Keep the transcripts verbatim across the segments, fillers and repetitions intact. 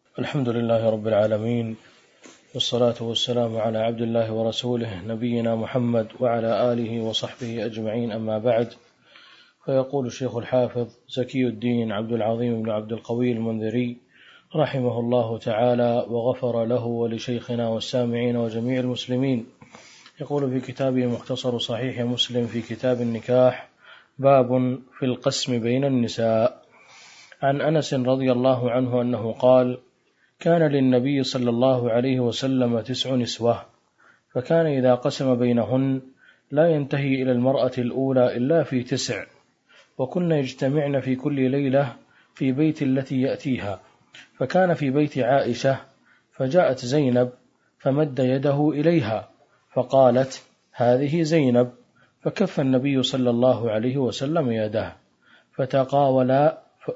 الحمد لله رب العالمين، والصلاة والسلام على عبد الله ورسوله نبينا محمد وعلى آله وصحبه أجمعين، أما بعد. فيقول الشيخ الحافظ زكي الدين عبد العظيم بن عبد القوي المنذري رحمه الله تعالى وغفر له ولشيخنا والسامعين وجميع المسلمين، يقول في كتابه مختصر صحيح مسلم في كتاب النكاح: باب في القسم بين النساء. عن أنس رضي الله عنه أنه قال: كان للنبي صلى الله عليه وسلم تسع نسوة، فكان إذا قسم بينهن لا ينتهي إلى المرأة الأولى إلا في تسع، وكن يجتمعن في كل ليلة في بيت التي يأتيها. فكان في بيت عائشة، فجاءت زينب فمد يده إليها فقالت: هذه زينب، فكف النبي صلى الله عليه وسلم يده، فتقاولا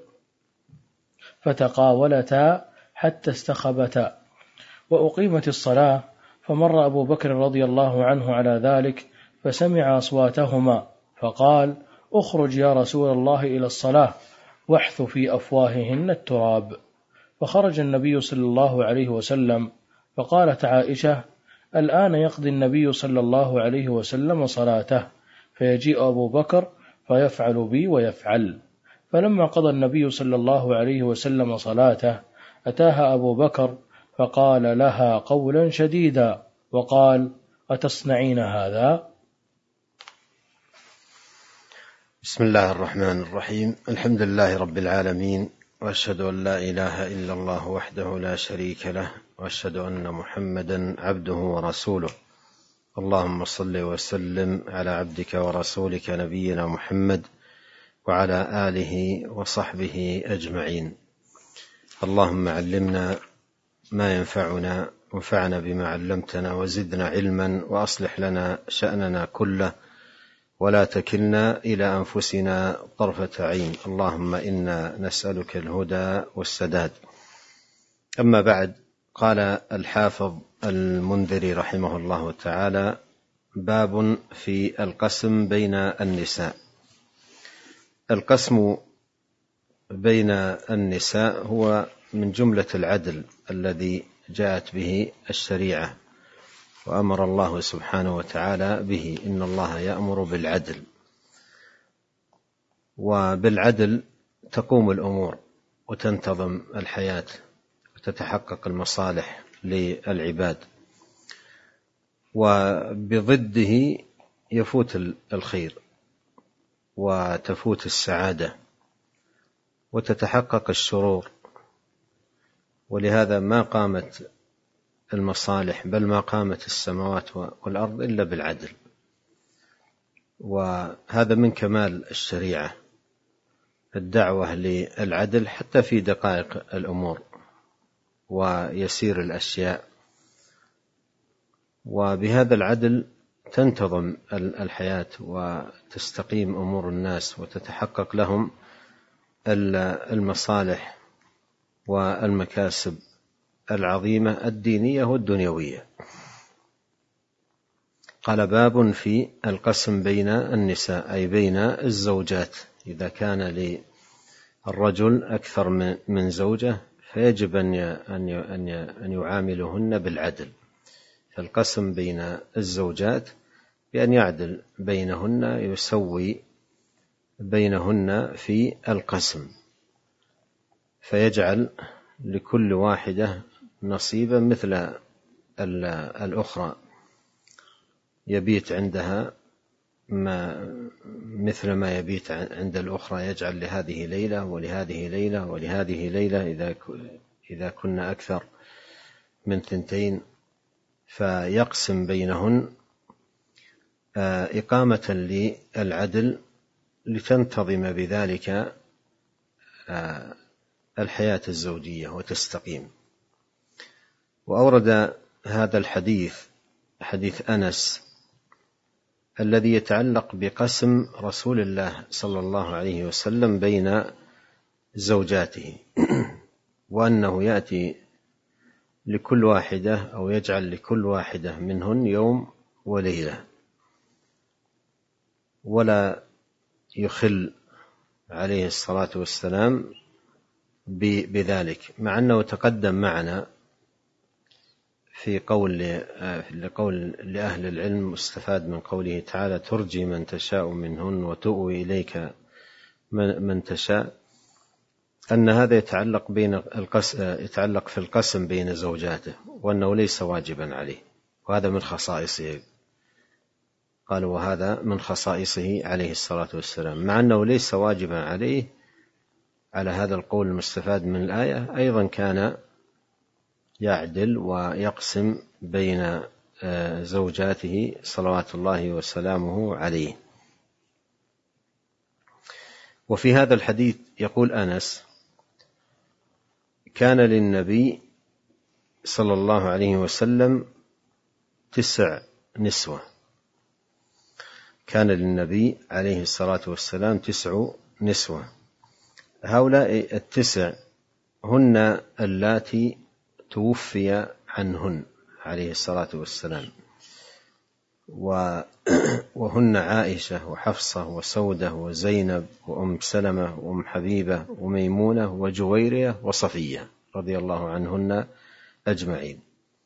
فتقاولتا حتى استخبتا، وأقيمت الصلاة، فمر أبو بكر رضي الله عنه على ذلك فسمع أصواتهما فقال: اخرج يا رسول الله إلى الصلاة، واحث في أفواههن التراب. فخرج النبي صلى الله عليه وسلم، فقالت عائشة: الآن يقضي النبي صلى الله عليه وسلم صلاته، فيجيء أبو بكر فيفعل بي ويفعل. فلما قضى النبي صلى الله عليه وسلم صلاته أتاها أبو بكر فقال لها قولا شديدا وقال: أتصنعين هذا؟ بسم الله الرحمن الرحيم. الحمد لله رب العالمين، وأشهد أن لا إله إلا الله وحده لا شريك له، وأشهد أن محمدا عبده ورسوله. اللهم صل وسلم على عبدك ورسولك نبينا محمد وعلى آله وصحبه أجمعين. اللهم علمنا ما ينفعنا، وانفعنا بما علمتنا، وزدنا علما، وأصلح لنا شأننا كله، ولا تكلنا إلى أنفسنا طرفة عين. اللهم إنا نسألك الهدى والسداد. أما بعد، قال الحافظ المنذري رحمه الله تعالى: باب في القسم بين النساء. القسم بين النساء هو من جملة العدل الذي جاءت به الشريعة، وأمر الله سبحانه وتعالى به: إن الله يأمر بالعدل. وبالعدل تقوم الأمور وتنتظم الحياة وتتحقق المصالح للعباد، وبضده يفوت الخير وتفوت السعادة وتتحقق الشرور. ولهذا ما قامت المصالح، بل ما قامت السماوات والأرض إلا بالعدل. وهذا من كمال الشريعة، الدعوة للعدل حتى في دقائق الأمور ويسير الأشياء. وبهذا العدل تنتظم الحياة وتستقيم أمور الناس وتتحقق لهم المصالح والمكاسب العظيمة الدينية والدنيوية. قال: باب في القسم بين النساء، أي بين الزوجات. إذا كان للرجل أكثر من زوجة فيجب أن يعاملهن بالعدل. فالقسم بين الزوجات بأن يعدل بينهن، يسوي بينهن في القسم، فيجعل لكل واحدة نصيبا مثل الأخرى، يبيت عندها ما مثل ما يبيت عند الأخرى، يجعل لهذه ليلة ولهذه ليلة ولهذه ليلة إذا إذا كنا أكثر من ثنتين، فيقسم بينهن إقامة للعدل لتنتظم بذلك الحياة الزوجية وتستقيم. وأورد هذا الحديث، حديث أنس، الذي يتعلق بقسم رسول الله صلى الله عليه وسلم بين زوجاته، وأنه يأتي لكل واحدة أو يجعل لكل واحدة منهن يوم وليلة، ولا يخل عليه الصلاة والسلام بذلك، مع أنه تقدم معنا في قول لقول لأهل العلم مستفاد من قوله تعالى ترجي من تشاء منهن وتؤوي إليك من تشاء، أن هذا يتعلق بين القس... يتعلق في القسم بين زوجاته، وأنه ليس واجبا عليه، وهذا من خصائصه. قالوا وهذا من خصائصه عليه الصلاة والسلام، مع أنه ليس واجبا عليه. على هذا القول المستفاد من الآية أيضا كان يعدل ويقسم بين زوجاته صلوات الله وسلامه عليه. وفي هذا الحديث يقول أنس كان للنبي صلى الله عليه وسلم تسع نسوة، كان للنبي عليه الصلاة والسلام تسع نسوة. هؤلاء التسع هن اللاتي توفي عنهن عليه الصلاة والسلام، وهن عائشة وحفصة وسودة وزينب وأم سلمة وأم حبيبة وميمونة وجويرية وصفية رضي الله عنهن أجمعين.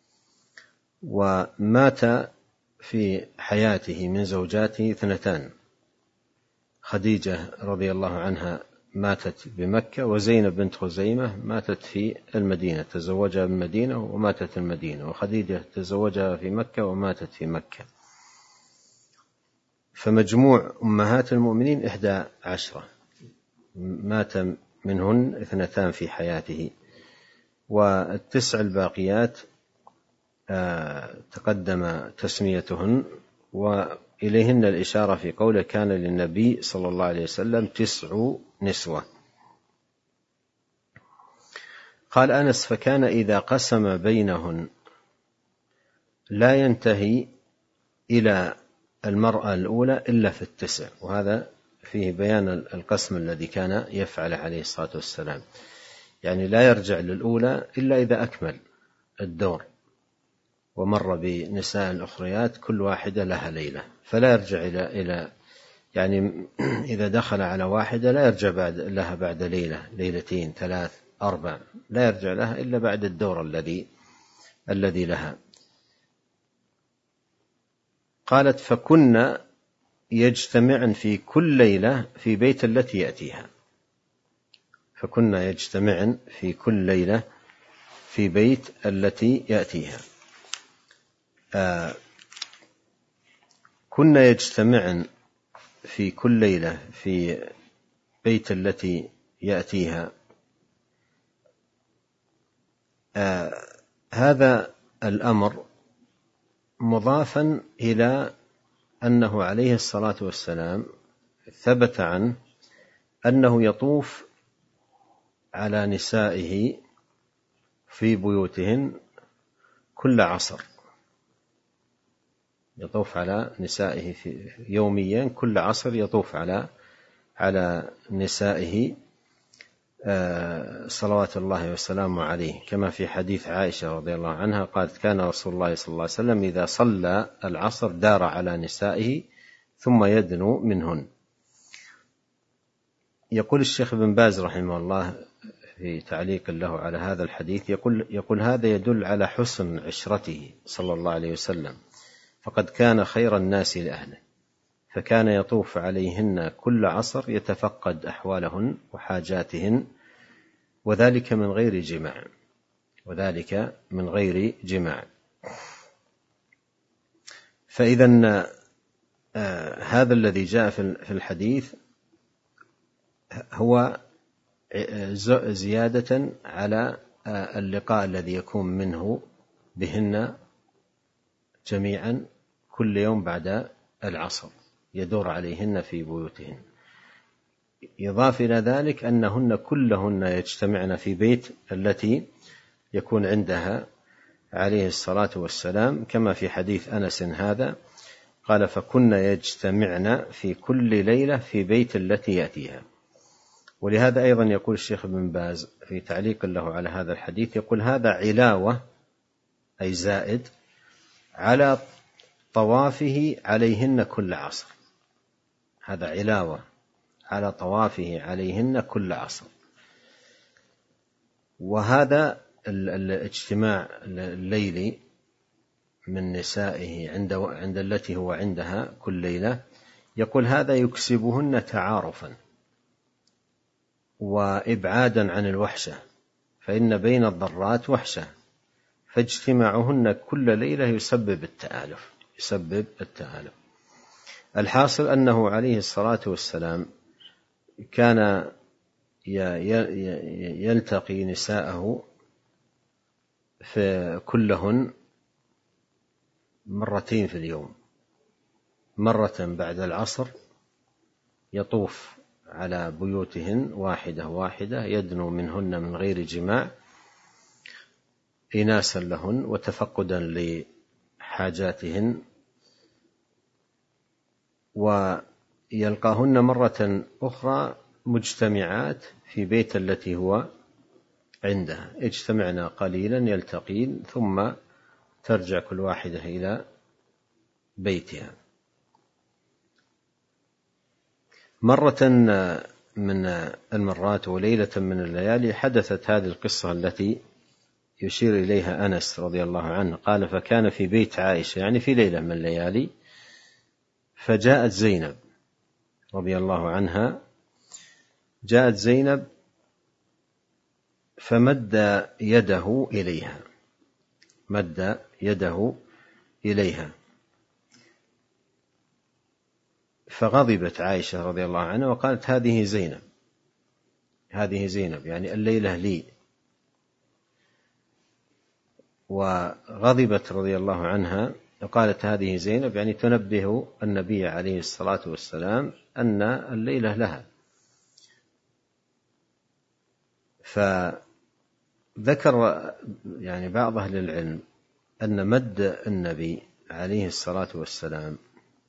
ومات في حياته من زوجاته اثنتان، خديجة رضي الله عنها ماتت بمكة، وزينب بنت خزيمة ماتت في المدينة، تزوجها بالمدينة وماتت المدينة، وخديجة تزوجها في مكة وماتت في مكة. فمجموع أمهات المؤمنين إحدى عشرة، مات منهن اثنتان في حياته، والتسع الباقيات تقدم تسميتهن وإليهن الإشارة في قوله كان للنبي صلى الله عليه وسلم تسع نسوة. قال أنس فكان إذا قسم بينهن لا ينتهي إلى المرأة الأولى إلا في التسع، وهذا فيه بيان القسم الذي كان يفعل عليه الصلاة والسلام، يعني لا يرجع للأولى إلا إذا أكمل الدور ومر بنساء الأخريات كل واحدة لها ليلة، فلا يرجع إلى إلى يعني إذا دخل على واحدة لا يرجع بعد لها بعد ليلة ليلتين ثلاث أربع، لا يرجع لها إلا بعد الدور الذي الذي لها. قالت فكنا يجتمعن في كل ليلة في بيت التي يأتيها، فكنا يجتمعن في كل ليلة في بيت التي يأتيها. آه كنا يجتمعن في كل ليلة في بيت التي يأتيها. آه هذا الأمر مضافا إلى أنه عليه الصلاة والسلام ثبت عنه أنه يطوف على نسائه في بيوتهن كل عصر، يطوف على نسائه في يوميا كل عصر، يطوف على على نسائه صلوات الله وسلامه عليه، كما في حديث عائشة رضي الله عنها قالت كان رسول الله صلى الله عليه وسلم إذا صلى العصر دار على نسائه ثم يدنو منهن. يقول الشيخ ابن باز رحمه الله في تعليق له على هذا الحديث يقول, يقول هذا يدل على حسن عشرته صلى الله عليه وسلم، فقد كان خير الناس لأهله، فكان يطوف عليهن كل عصر يتفقد أحوالهن وحاجاتهن، وذلك من غير جماع وذلك من غير جماع. فإذا آه هذا الذي جاء في الحديث هو زيادة على آه اللقاء الذي يكون منه بهن جميعا كل يوم بعد العصر يدور عليهن في بيوتهن. يضاف إلى ذلك أنهن كلهن يجتمعن في بيت التي يكون عندها عليه الصلاة والسلام، كما في حديث أنس هذا قال فكنا يجتمعن في كل ليلة في بيت التي يأتيها. ولهذا أيضا يقول الشيخ ابن باز في تعليق له على هذا الحديث يقول هذا علاوة أي زائد على طوافه عليهن كل عصر، هذا علاوة على طوافه عليهن كل عصر. وهذا الاجتماع الليلي من نسائه عند عند التي هو عندها كل ليلة، يقول هذا يكسبهن تعارفا وإبعادا عن الوحشة، فإن بين الضرات وحشة، فاجتماعهن كل ليلة يسبب التآلف يسبب التآلف. الحاصل أنه عليه الصلاة والسلام كان يلتقي نساءه في كلهن مرتين في اليوم، مرة بعد العصر يطوف على بيوتهن واحدة واحدة يدنو منهن من غير جماع إناسا لهن وتفقدا لحاجاتهن، ويلقاهن مرة أخرى مجتمعات في بيت التي هو عندها، اجتمعنا قليلا يلتقين ثم ترجع كل واحدة إلى بيتها. مرة من المرات وليلة من الليالي حدثت هذه القصة التي يشير إليها أنس رضي الله عنه، قال فكان في بيت عائشة يعني في ليلة من الليالي، فجاءت زينب رضي الله عنها، جاءت زينب فمد يده إليها مد يده إليها فغضبت عائشة رضي الله عنها وقالت هذه زينب هذه زينب يعني الليلة لي، وغضبت رضي الله عنها وقالت هذه زينب يعني تنبه النبي عليه الصلاة والسلام أن الليلة لها. فذكر يعني بعض أهل العلم أن مد النبي عليه الصلاة والسلام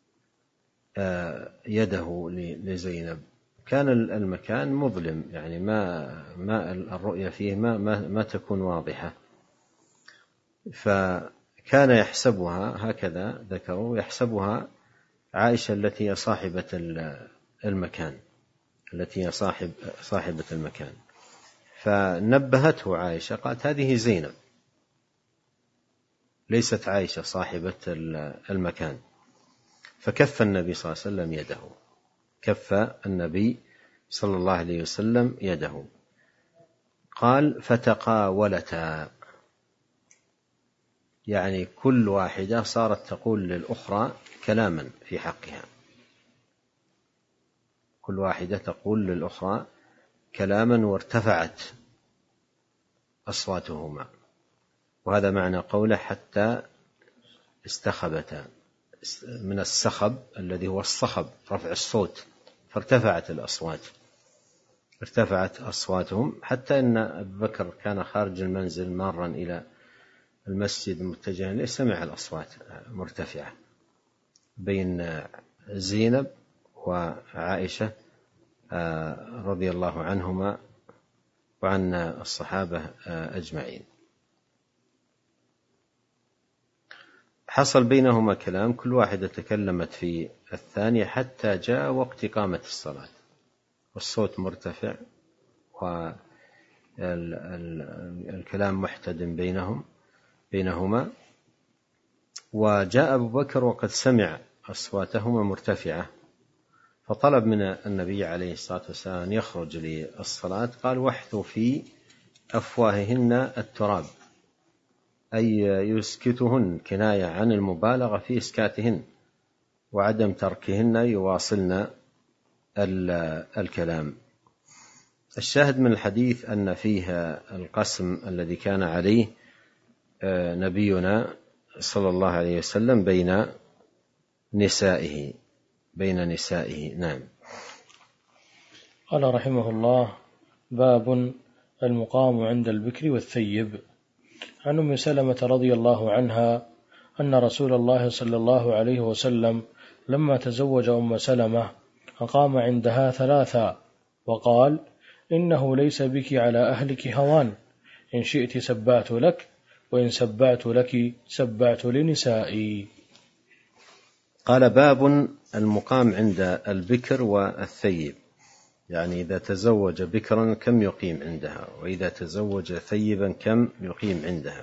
يده لزينب كان المكان مظلم، يعني ما ما الرؤية فيه ما ما, ما تكون واضحة، فكان يحسبها هكذا ذكروا يحسبها عائشة التي هي صاحبة المكان التي هي صاحب صاحبة المكان، فنبهته عائشة قالت هذه زينب ليست عائشة صاحبة المكان، فكف النبي صلى الله عليه وسلم يده كف النبي صلى الله عليه وسلم يده. قال فتقاولتا يعني كل واحدة صارت تقول للأخرى كلاما في حقها، كل واحدة تقول للأخرى كلاما وارتفعت أصواتهما، وهذا معنى قوله حتى استخبتا من السخب الذي هو الصخب رفع الصوت، فارتفعت الأصوات ارتفعت أصواتهم حتى أن أبو بكر كان خارج المنزل مارا إلى المسجد متجها إليه سمع الأصوات مرتفعة بين زينب وعائشة رضي الله عنهما وعن الصحابة أجمعين. حصل بينهما كلام، كل واحدة تكلمت في الثانية حتى جاء وقت إقامة الصلاة والصوت مرتفع والكلام محتدم بينهم بينهما، وجاء أبو بكر وقد سمع أصواتهما مرتفعة، فطلب من النبي عليه الصلاة والسلام أن يخرج للصلاة، قال واحثوا في أفواههن التراب، أي يسكتهن كناية عن المبالغة في إسكاتهن وعدم تركهن يواصلن الكلام. الشاهد من الحديث أن فيها القسم الذي كان عليه نبينا صلى الله عليه وسلم بين نسائه بين نسائه نعم. قال رحمه الله: باب المقام عند البكر والثيب. عن أم سلمة رضي الله عنها أن رسول الله صلى الله عليه وسلم لما تزوج أم سلمة أقام عندها ثلاثا وقال: إنه ليس بك على أهلك هوان، إن شئت سبعت لك، وإن سبعت لك سبعت لنسائي. قال: باب المقام عند البكر والثيب. يعني إذا تزوج بكرا كم يقيم عندها، وإذا تزوج ثيبا كم يقيم عندها.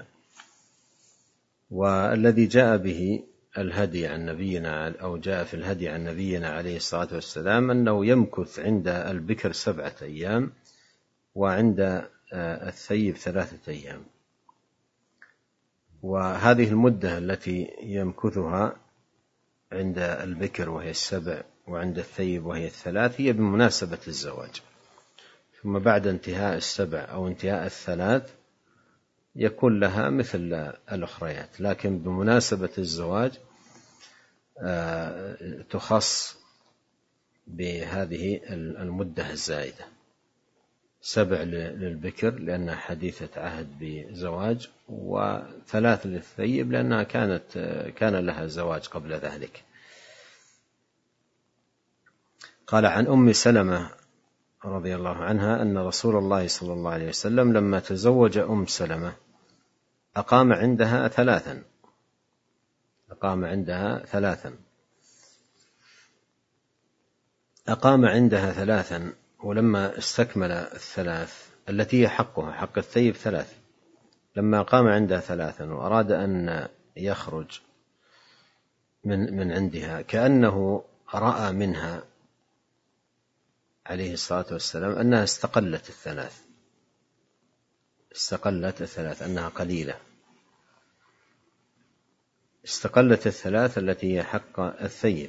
والذي جاء به الهدي عن نبينا أو جاء في الهدي عن نبينا عليه الصلاة والسلام أنه يمكث عند البكر سبعة أيام وعند الثيب ثلاثة أيام. وهذه المدة التي يمكثها عند البكر وهي السبع وعند الثيب وهي الثلاث هي بمناسبة الزواج، ثم بعد انتهاء السبع أو انتهاء الثلاث يكون لها مثل الأخريات، لكن بمناسبة الزواج تخص بهذه المدة الزائدة، سبع للبكر لأنها حديثة عهد بزواج، وثلاث للثيب لأنها كانت كان لها زواج قبل ذلك. قال عن أم سلمة رضي الله عنها أن رسول الله صلى الله عليه وسلم لما تزوج أم سلمة أقام عندها ثلاثا أقام عندها ثلاثا أقام عندها ثلاثا ولما استكمل الثلاث التي هي حقها حق الثيب ثلاث، لما قام عندها ثلاثا وأراد أن يخرج من من عندها كأنه رأى منها عليه الصلاة والسلام أنها استقلت الثلاث استقلت الثلاث أنها قليلة، استقلت الثلاث التي هي حق الثيب،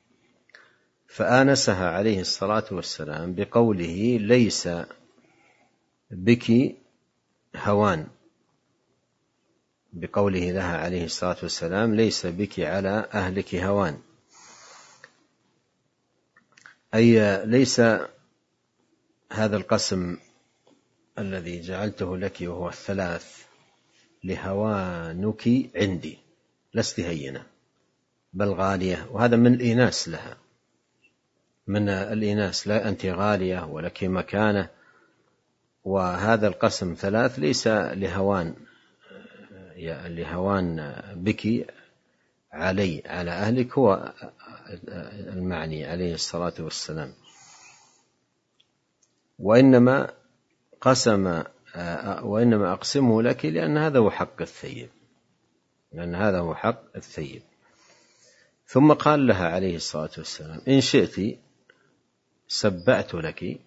فآنسها عليه الصلاة والسلام بقوله ليس بك هوان، بقوله لها عليه الصلاة والسلام ليس بك على أهلك هوان، أي ليس هذا القسم الذي جعلته لك وهو الثلاث لهوانك عندي، لست هينة بل غالية، وهذا من الإناس لها، من الإناس، لا أنت غالية ولك مكانة، وهذا القسم ثلاث ليس لهوان لهوان بك علي على أهلك، هو المعني عليه الصلاة والسلام، وإنما قسم وإنما أقسمه لك لأن هذا هو حق الثيب لأن هذا هو حق الثيب. ثم قال لها عليه الصلاة والسلام إن شئت سبعت لك،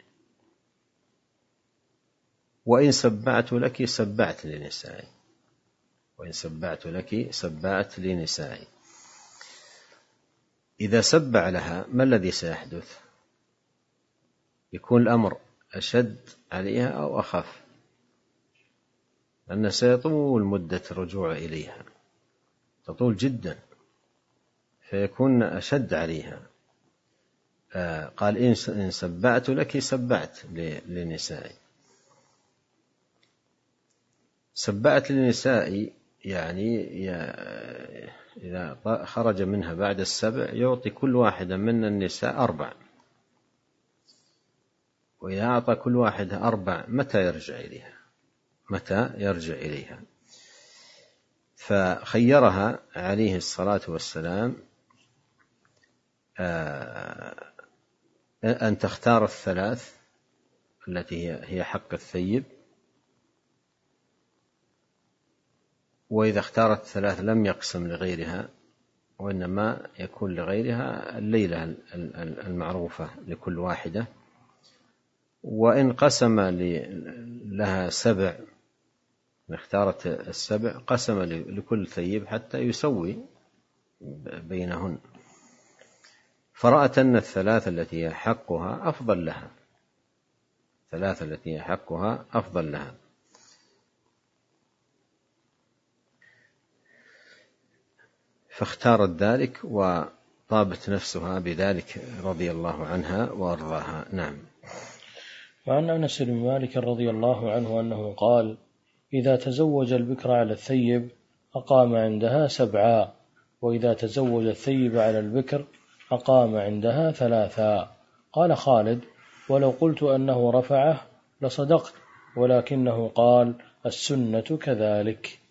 وإن سبعت لك سبعت لنسائي وإن سبعت لك سبعت لنسائي. إذا سبع لها ما الذي سيحدث؟ يكون الأمر أشد عليها أو أخف، لأن سيطول مدة الرجوع إليها، تطول جدا، فيكون أشد عليها. آه قال إن سبعت لك سبعت لنسائي. سبعت لنسائي يعني إذا خرج منها بعد السبع يعطي كل واحدة من النساء أربع، وإذا أعطى كل واحدة أربع متى يرجع إليها متى يرجع إليها فخيرها عليه الصلاة والسلام أن تختار الثلاث التي هي حق الثيب، وإذا اختارت الثلاث لم يقسم لغيرها، وإنما يكون لغيرها الليلة المعروفة لكل واحدة، وإن قسم لها سبع اختارت السبع قسم لكل ثيب حتى يسوي بينهن، فرأت أن الثلاثة التي هي حقها أفضل لها الثلاثة التي هي حقها أفضل لها فاختارت ذلك وطابت نفسها بذلك رضي الله عنها وأرضاها. نعم. وعن أنس بن مالك رضي الله عنه أنه قال إذا تزوج البكر على الثيب أقام عندها سبعا، وإذا تزوج الثيب على البكر أقام عندها ثلاثا. قال خالد ولو قلت أنه رفعه لصدقت، ولكنه قال السنة كذلك.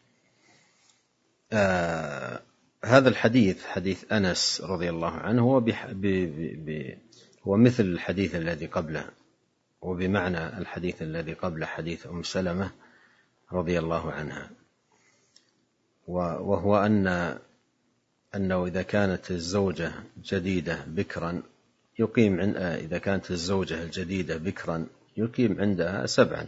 آه هذا الحديث حديث أنس رضي الله عنه هو, بح... ب... ب... ب... هو مثل الحديث الذي قبله وبمعنى الحديث الذي قبل حديث أم سلمة رضي الله عنها، وهو أن أنه إذا كانت الزوجة جديدة بكرا يقيم عند إذا كانت الزوجة الجديدة بكرا يقيم عندها سبعا،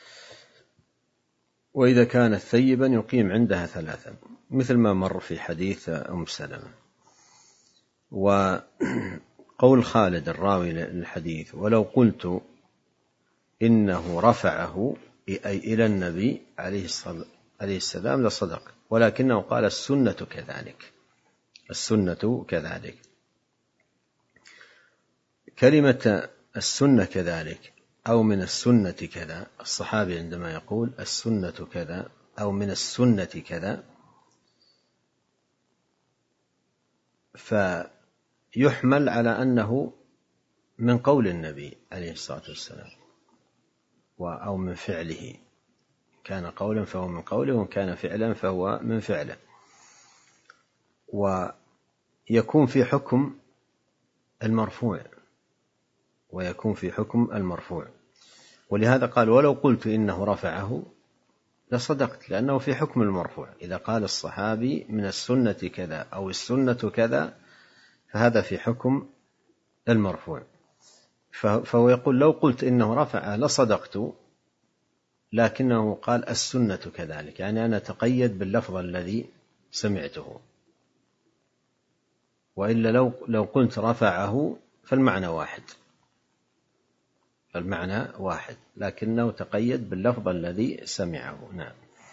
وإذا كانت ثيبا يقيم عندها ثلاثا، مثل ما مر في حديث أم سلمة. وقول خالد الراوي للحديث: ولو قلت إنه رفعه أي إلى النبي عليه السلام لصدق، ولكنه قال السنة كذلك. السنة كذلك، كلمة السنة كذلك أو من السنة كذا، الصحابي عندما يقول السنة كذا أو من السنة كذا فيحمل على أنه من قول النبي عليه الصلاة والسلام أو من فعله، كان قولا فهو من قوله، وكان فعلا فهو من فعله، ويكون في حكم المرفوع ويكون في حكم المرفوع ولهذا قال: ولو قلت إنه رفعه لصدقت، لأنه في حكم المرفوع. إذا قال الصحابي من السنة كذا أو السنة كذا فهذا في حكم المرفوع، فهو يقول: لو قلت إنه رفعه لصدقت، لكنه قال السنة كذلك، يعني أنا تقيد باللفظ الذي سمعته، وإلا لو لو قلت رفعه فالمعنى واحد المعنى واحد لكنه تقيد باللفظ الذي سمعه. نعم.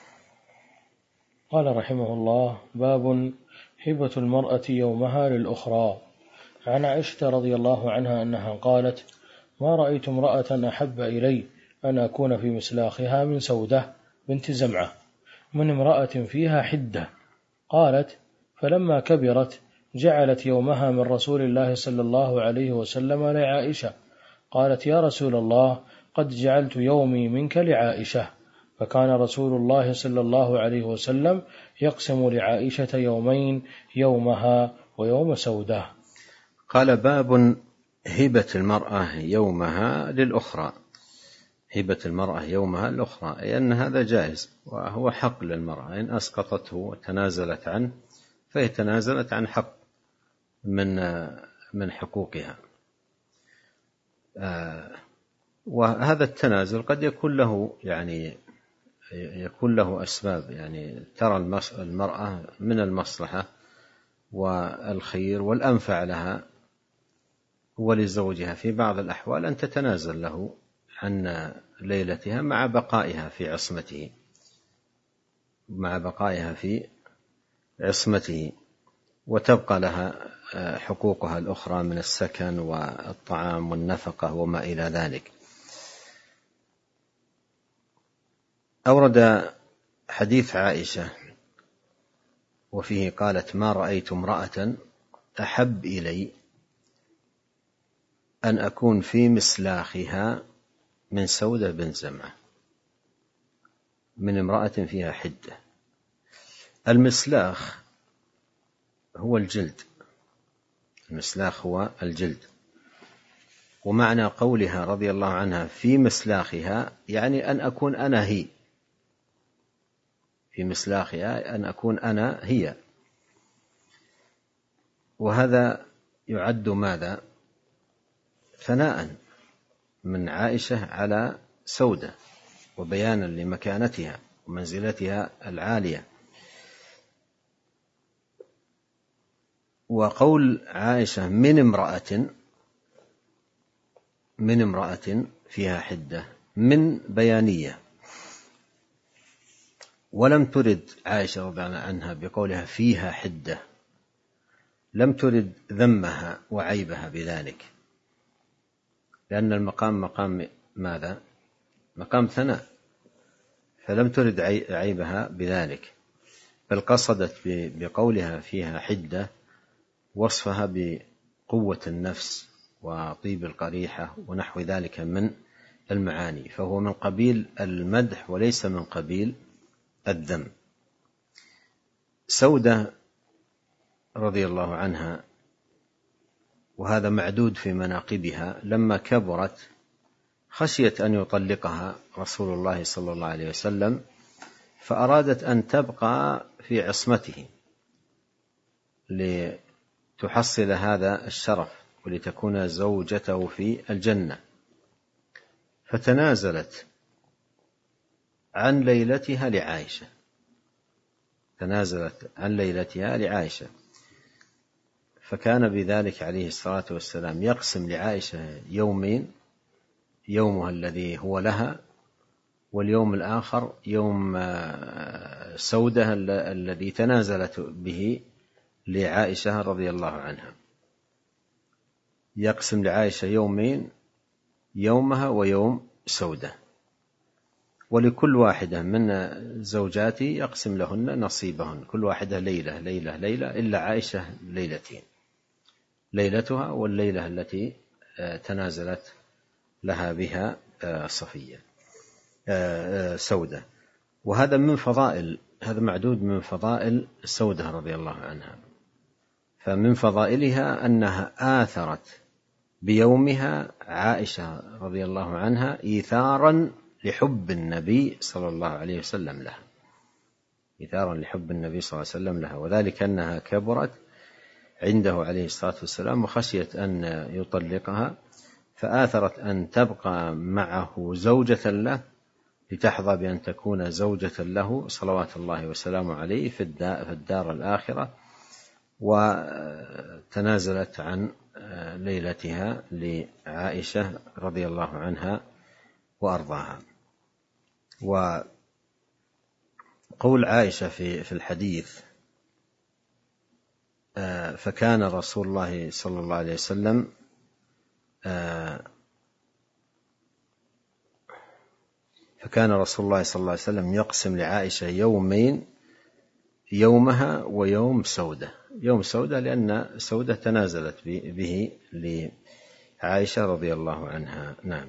قال رحمه الله: باب هبة المرأة يومها للأخرى. عن عائشة رضي الله عنها أنها قالت: ما رأيت امرأة أحب إلي أن أكون في مسلاخها من سودة بنت زمعة من امرأة فيها حدة. قالت: فلما كبرت جعلت يومها من رسول الله صلى الله عليه وسلم لعائشة. قالت: يا رسول الله، قد جعلت يومي منك لعائشة. فكان رسول الله صلى الله عليه وسلم يقسم لعائشة يومين، يومها ويوم سودة. قال: باب هبة المرأة يومها للأخرى. هبة المرأة يومها للأخرى، أي أن هذا جائز وهو حق للمرأة، إن أسقطته وتنازلت عنه فهي تنازلت عن حق من من حقوقها. آه وهذا التنازل قد يكون له يعني يكون له أسباب، يعني ترى المرأة من المصلحة والخير والأنفع لها ولزوجها في بعض الأحوال أن تتنازل له عن ليلتها مع بقائها في عصمته مع بقائها في عصمته وتبقى لها حقوقها الأخرى من السكن والطعام والنفقة وما إلى ذلك. أورد حديث عائشة وفيه قالت: ما رأيت امرأة أحب إلي أن أكون في مسلاخها من سودة بن زمعة من امرأة فيها حدة. المسلاخ هو الجلد، المسلاخ هو الجلد، ومعنى قولها رضي الله عنها في مسلاخها يعني أن أكون أنا هي، في مسلاخها أن أكون أنا هي. وهذا يعد ماذا؟ ثناء من عائشة على سودة وبيانا لمكانتها ومنزلتها العالية. وقول عائشة من امرأة من امرأة فيها حدة من بيانية، ولم ترد عائشة رضي الله عنها بقولها فيها حدة، لم ترد ذمها وعيبها بذلك، لأن المقام مقام ماذا؟ مقام ثناء، فلم ترد عيبها بذلك، بل قصدت بقولها فيها حدة وصفها بقوة النفس وطيب القريحة ونحو ذلك من المعاني، فهو من قبيل المدح وليس من قبيل الذم. سودة رضي الله عنها، وهذا معدود في مناقبها، لما كبرت خشيت أن يطلقها رسول الله صلى الله عليه وسلم، فأرادت أن تبقى في عصمته لتحصل هذا الشرف ولتكون زوجته في الجنة، فتنازلت عن ليلتها لعائشة تنازلت عن ليلتها لعائشة فكان بذلك عليه الصلاة والسلام يقسم لعائشة يومين، يومها الذي هو لها، واليوم الآخر يوم سودة الذي تنازلت به لعائشة رضي الله عنها. يقسم لعائشة يومين، يومها ويوم سودة، ولكل واحدة من زوجاته يقسم لهن نصيبهن، كل واحدة ليلة ليلة ليلة، إلا عائشة ليلتين، ليلتها والليلة التي تنازلت لها بها صفية سودة. وهذا من فضائل هذا معدود من فضائل سودة رضي الله عنها. فمن فضائلها أنها آثرت بيومها عائشة رضي الله عنها إيثارا لحب النبي صلى الله عليه وسلم لها إيثارا لحب النبي صلى الله عليه وسلم لها وذلك أنها كبرت عنده عليه الصلاة والسلام وخشيت أن يطلقها، فآثرت أن تبقى معه زوجة له لتحظى بأن تكون زوجة له صلوات الله وسلامه عليه في الدار الآخرة، وتنازلت عن ليلتها لعائشة رضي الله عنها وأرضاها. وقول عائشة في في الحديث فكان رسول الله صلى الله عليه وسلم فكان رسول الله صلى الله عليه وسلم يقسم لعائشة يومين، يومها ويوم سودة، يوم سودة لأن سودة تنازلت به لعائشة رضي الله عنها. نعم.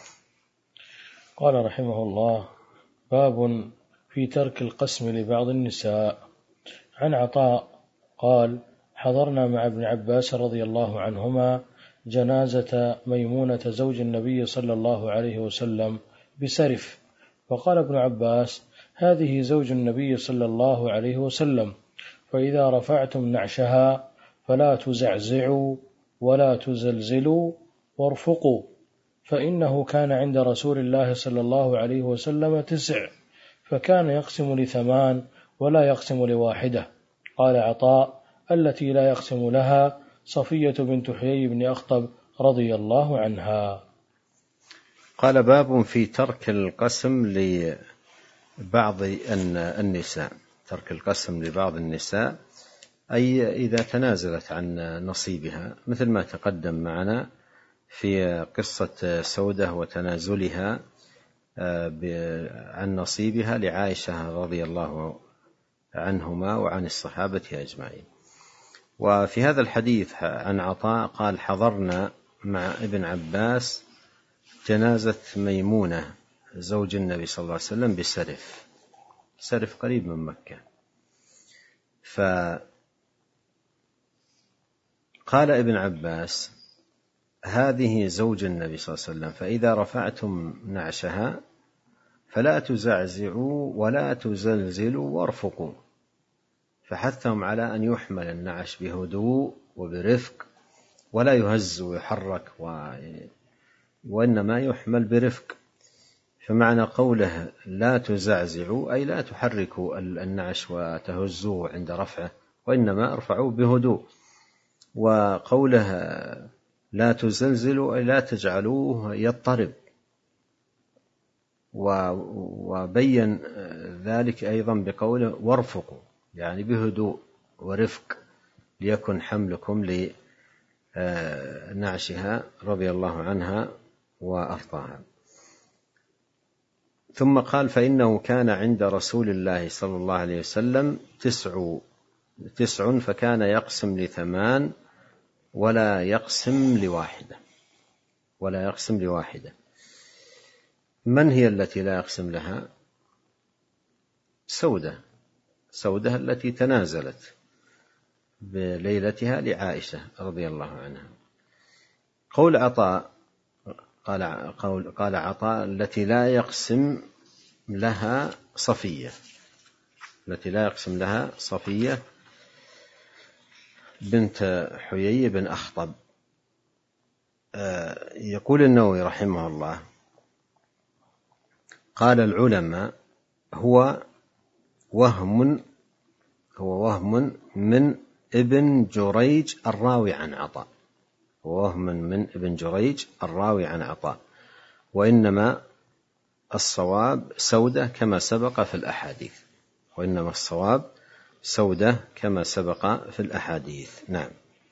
قال رحمه الله: باب في ترك القسم لبعض النساء. عن عطاء قال: حضرنا مع ابن عباس رضي الله عنهما جنازة ميمونة زوج النبي صلى الله عليه وسلم بسرف، فقال ابن عباس: هذه زوج النبي صلى الله عليه وسلم، فإذا رفعتم نعشها فلا تزعزعوا ولا تزلزلوا وارفقوا، فإنه كان عند رسول الله صلى الله عليه وسلم تسع، فكان يقسم لثمان ولا يقسم لواحدة. قال عطاء: التي لا يقسم لها صفية بنت حيي بن أخطب رضي الله عنها. قال: باب في ترك القسم لبعض النساء. ترك القسم لبعض النساء أي إذا تنازلت عن نصيبها، مثل ما تقدم معنا في قصة سودة وتنازلها عن نصيبها لعائشة رضي الله عنهما وعن الصحابة أجمعين. وفي هذا الحديث عن عطاء قال: حضرنا مع ابن عباس جنازة ميمونة زوج النبي صلى الله عليه وسلم بسرف، سرف قريب من مكة. فقال ابن عباس: هذه زوج النبي صلى الله عليه وسلم، فإذا رفعتم نعشها فلا تزعزعوا ولا تزلزلوا وارفقوا، فحثهم على أن يحمل النعش بهدوء وبرفق، ولا يهز ويحرك، وإنما يحمل برفق. فمعنى قوله لا تزعزعوا أي لا تحركوا النعش وتهزوه عند رفعه، وإنما ارفعوا بهدوء. وقوله لا تزلزلوا أي لا تجعلوه يضطرب، وبين ذلك أيضا بقوله وارفقوا، يعني بهدوء ورفق، ليكن حملكم لنعشها رضي الله عنها وأرضاها. ثم قال: فإنه كان عند رسول الله صلى الله عليه وسلم تسع تسع فكان يقسم لثمان ولا يقسم لواحدة ولا يقسم لواحدة. من هي التي لا يقسم لها؟ سودة سودة التي تنازلت بليلتها لعائشة رضي الله عنها. قول عطاء قال قال عطاء التي لا يقسم لها صفية، التي لا يقسم لها صفية بنت حيي بن أخطب. يقول النووي رحمه الله: قال العلماء هو وهم هو وهم من ابن جريج الراوي عن عطاء، هو وهم من ابن جريج الراوي عن عطاء، وإنما الصواب سودة كما سبق في الأحاديث، وإنما الصواب سودة كما سبق في الأحاديث. نعم.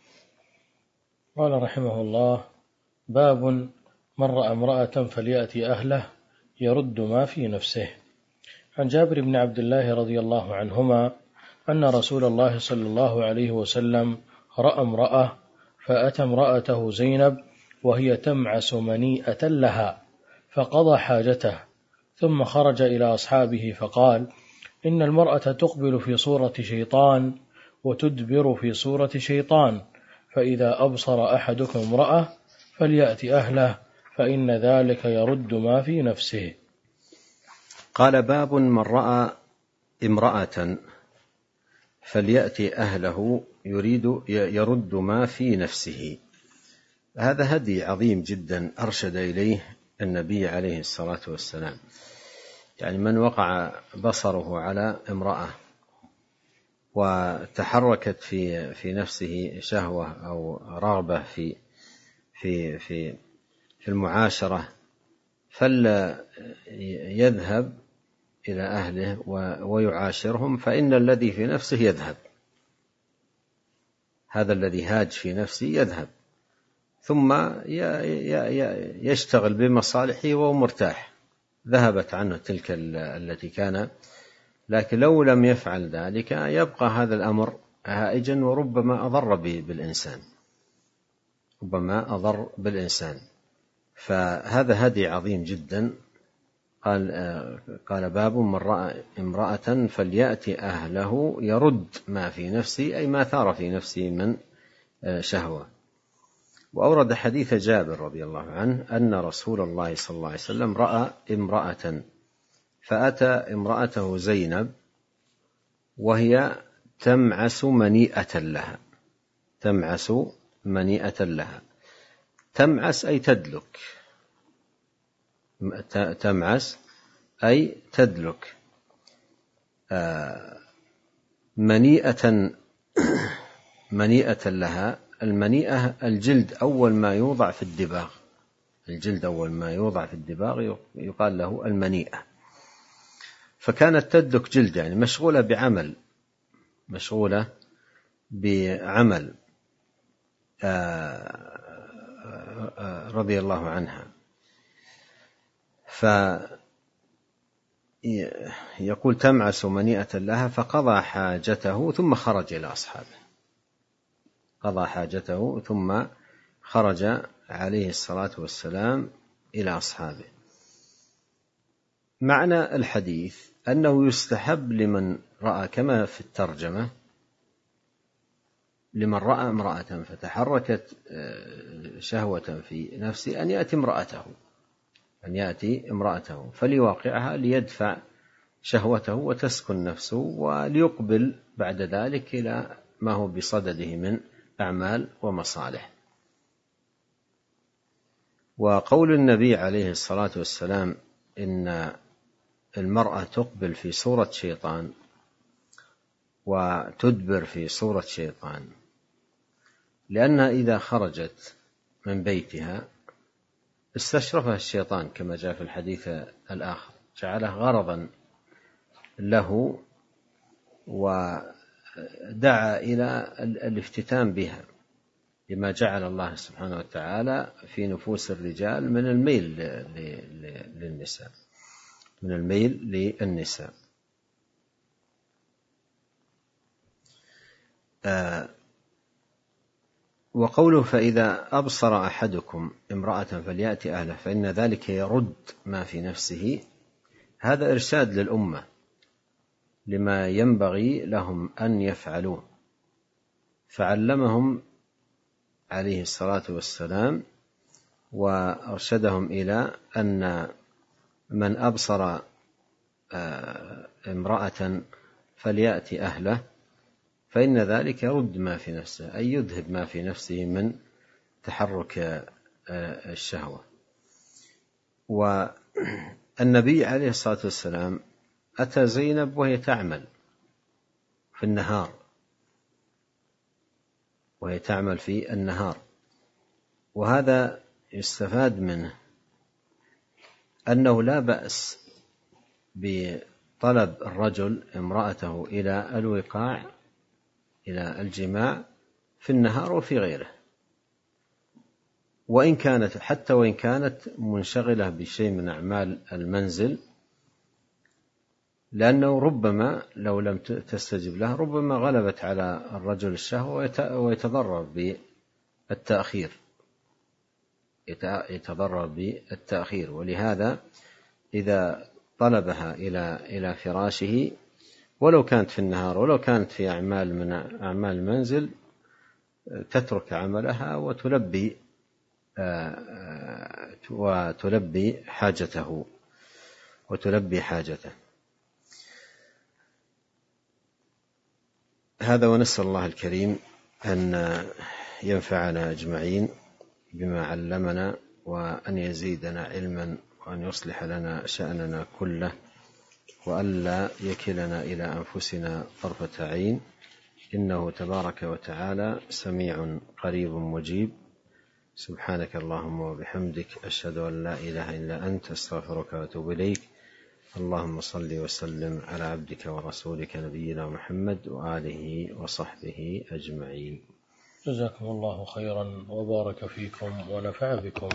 قال رحمه الله: باب من رأى امرأة فليأتي أهله يرد ما في نفسه. عن جابر بن عبد الله رضي الله عنهما أن رسول الله صلى الله عليه وسلم رأى امرأة فأتى امرأته زينب وهي تمعس منيئة لها فقضى حاجته، ثم خرج إلى أصحابه فقال: إن المرأة تقبل في صورة شيطان وتدبر في صورة شيطان، فإذا أبصر أحدكم امرأة فليأتي أهله فإن ذلك يرد ما في نفسه. قال: باب من رأى امرأة فليأتي أهله يريد يرد ما في نفسه. هذا هدي عظيم جدا أرشد إليه النبي عليه الصلاة والسلام. يعني من وقع بصره على امرأة وتحركت في في نفسه شهوة أو رغبة في في في في المعاشرة، فلا يذهب إلى أهله ويعاشرهم، فإن الذي في نفسه يذهب، هذا الذي هاج في نفسه يذهب، ثم يشتغل بمصالحه وهو مرتاح، ذهبت عنه تلك التي كان. لكن لو لم يفعل ذلك يبقى هذا الأمر هائجا وربما أضر بالإنسان ربما أضر بالإنسان فهذا هدي عظيم جدا. قال قال: باب من رأى امرأة فليأتي أهله يرد ما في نفسه، أي ما ثار في نفسه من شهوة. وأورد حديث جابر رضي الله عنه أن رسول الله صلى الله عليه وسلم رأى امرأة فأتى امرأته زينب وهي تمعس منيئة لها تمعس منيئة لها تمعس أي تدلك تمعس أي تدلك منيئة منيئة لها. المنيئة الجلد أول ما يوضع في الدباغ الجلد أول ما يوضع في الدباغ يقال له المنيئة. فكانت تدلك جلد، يعني مشغولة بعمل مشغولة بعمل رضي الله عنها. فيقول: تمعس منيئة لها فقضى حاجته ثم خرج إلى أصحابه قضى حاجته ثم خرج عليه الصلاة والسلام إلى أصحابه. معنى الحديث أنه يستحب لمن رأى، كما في الترجمة، لمن رأى امرأة فتحركت شهوة في نفسه أن يأتي امرأته أن يأتي امرأته فليواقعها ليدفع شهوته وتسكن نفسه، وليقبل بعد ذلك إلى ما هو بصدده من أعمال ومصالح. وقول النبي عليه الصلاة والسلام إن المرأة تقبل في صورة شيطان وتدبر في صورة شيطان، لأنها إذا خرجت من بيتها استشرفها الشيطان كما جاء في الحديث الآخر، جعله غرضا له ودعا إلى الافتتان بها، لما جعل الله سبحانه وتعالى في نفوس الرجال من الميل للنساء من الميل للنساء. آه وقوله: فإذا أبصر أحدكم امرأة فليأتي أهله فإن ذلك يرد ما في نفسه، هذا إرشاد للأمة لما ينبغي لهم أن يفعلوه، فعلمهم عليه الصلاة والسلام وأرشدهم إلى أن من أبصر امرأة فليأتي أهله، فإن ذلك يرد ما في نفسه، أي يذهب ما في نفسه من تحرك الشهوة. والنبي عليه الصلاة والسلام أتى زينب وهي تعمل في النهار وهي تعمل في النهار وهذا يستفاد منه أنه لا بأس بطلب الرجل امرأته إلى الوقاع إلى الجماع في النهار وفي غيره، وإن كانت حتى وإن كانت منشغلة بشيء من أعمال المنزل، لأنه ربما لو لم تستجب له ربما غلبت على الرجل الشهوة ويتضرر بالتأخير يتضرر بالتأخير ولهذا إذا طلبها إلى إلى فراشه ولو كانت في النهار ولو كانت في أعمال من أعمال المنزل تترك عملها وتلبي وتلبي حاجته وتلبي حاجته. هذا، ونسأل الله الكريم أن ينفعنا أجمعين بما علمنا وأن يزيدنا علما وأن يصلح لنا شأننا كله وألا يكلنا إلى أنفسنا طرفة عين، إنه تبارك وتعالى سميع قريب مجيب. سبحانك اللهم وبحمدك، أشهد أن لا إله إلا أنت، أستغفرك وأتوب إليك. اللهم صل وسلم على عبدك ورسولك نبينا محمد وآله وصحبه أجمعين. جزاكم الله خيرا وبارك فيكم ونفع بكم.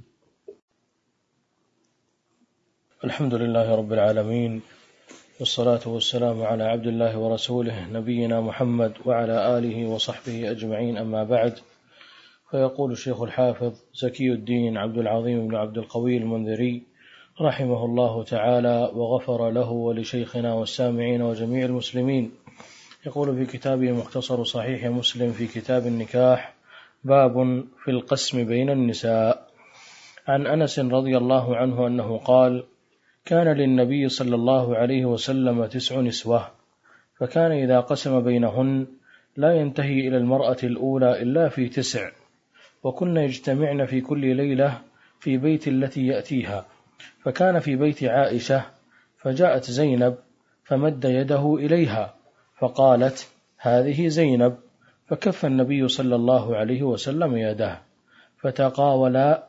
الحمد لله رب العالمين، والصلاة والسلام على عبد الله ورسوله نبينا محمد وعلى آله وصحبه أجمعين، أما بعد. فيقول الشيخ الحافظ زكي الدين عبد العظيم بن عبد القوي المنذري رحمه الله تعالى وغفر له ولشيخنا والسامعين وجميع المسلمين، يقول في كتابه مختصر صحيح مسلم في كتاب النكاح: باب في القسم بين النساء. عن أنس رضي الله عنه أنه قال: كان للنبي صلى الله عليه وسلم تسع نسوة، فكان إذا قسم بينهن لا ينتهي إلى المرأة الأولى إلا في تسع، وكن يجتمعن في كل ليلة في بيت التي يأتيها، فكان في بيت عائشة، فجاءت زينب فمد يده إليها فقالت: هذه زينب، فكف النبي صلى الله عليه وسلم يده، فتقاولا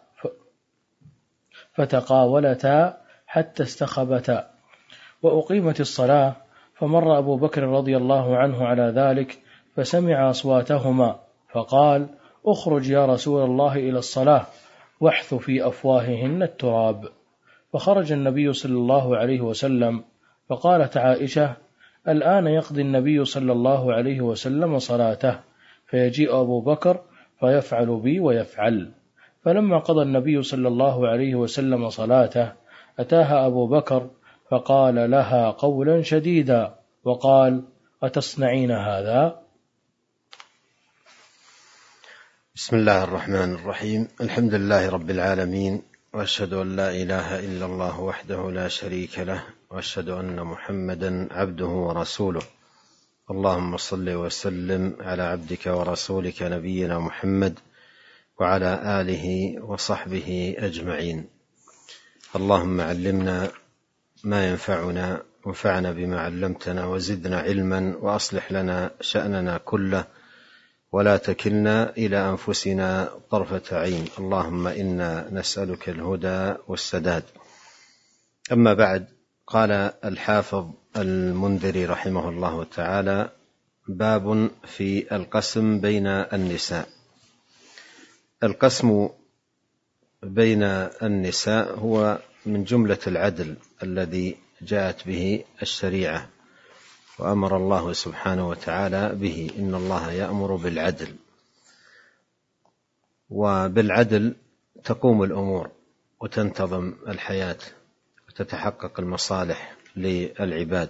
فتقاولتا حتى استخبتا، وأقيمت الصلاة، فمر أبو بكر رضي الله عنه على ذلك فسمع أصواتهما فقال: اخرج يا رسول الله إلى الصلاة، واحث في أفواههن التراب. فخرج النبي صلى الله عليه وسلم، فقالت عائشة: الآن يقضي النبي صلى الله عليه وسلم صلاته، فيجيء أبو بكر فيفعل بي ويفعل. فلما قضى النبي صلى الله عليه وسلم صلاته أتاها أبو بكر فقال لها قولا شديدا وقال: أتصنعين هذا؟ بسم الله الرحمن الرحيم. الحمد لله رب العالمين، وأشهد أن لا إله إلا الله وحده لا شريك له، وأشهد أن محمدا عبده ورسوله. اللهم صل وسلم على عبدك ورسولك نبينا محمد وعلى آله وصحبه أجمعين. اللهم علمنا ما ينفعنا، وانفعنا بما علمتنا، وزدنا علما، وأصلح لنا شأننا كله، ولا تكلنا إلى أنفسنا طرفة عين. اللهم إنا نسألك الهدى والسداد. أما بعد، قال الحافظ المنذري رحمه الله تعالى: باب في القسم بين النساء. القسم بين النساء هو من جملة العدل الذي جاءت به الشريعة، وأمر الله سبحانه وتعالى به: إن الله يأمر بالعدل. وبالعدل تقوم الأمور وتنتظم الحياة وتتحقق المصالح للعباد،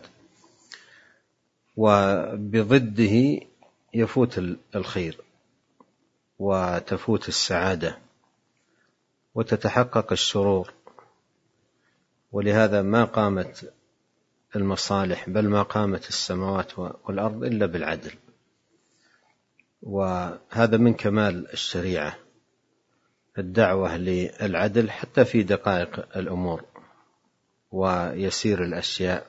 وبضده يفوت الخير وتفوت السعادة وتتحقق الشرور، ولهذا ما قامت المصالح بل ما قامت السماوات والأرض إلا بالعدل، وهذا من كمال الشريعة الدعوة للعدل حتى في دقائق الأمور ويسير الأشياء،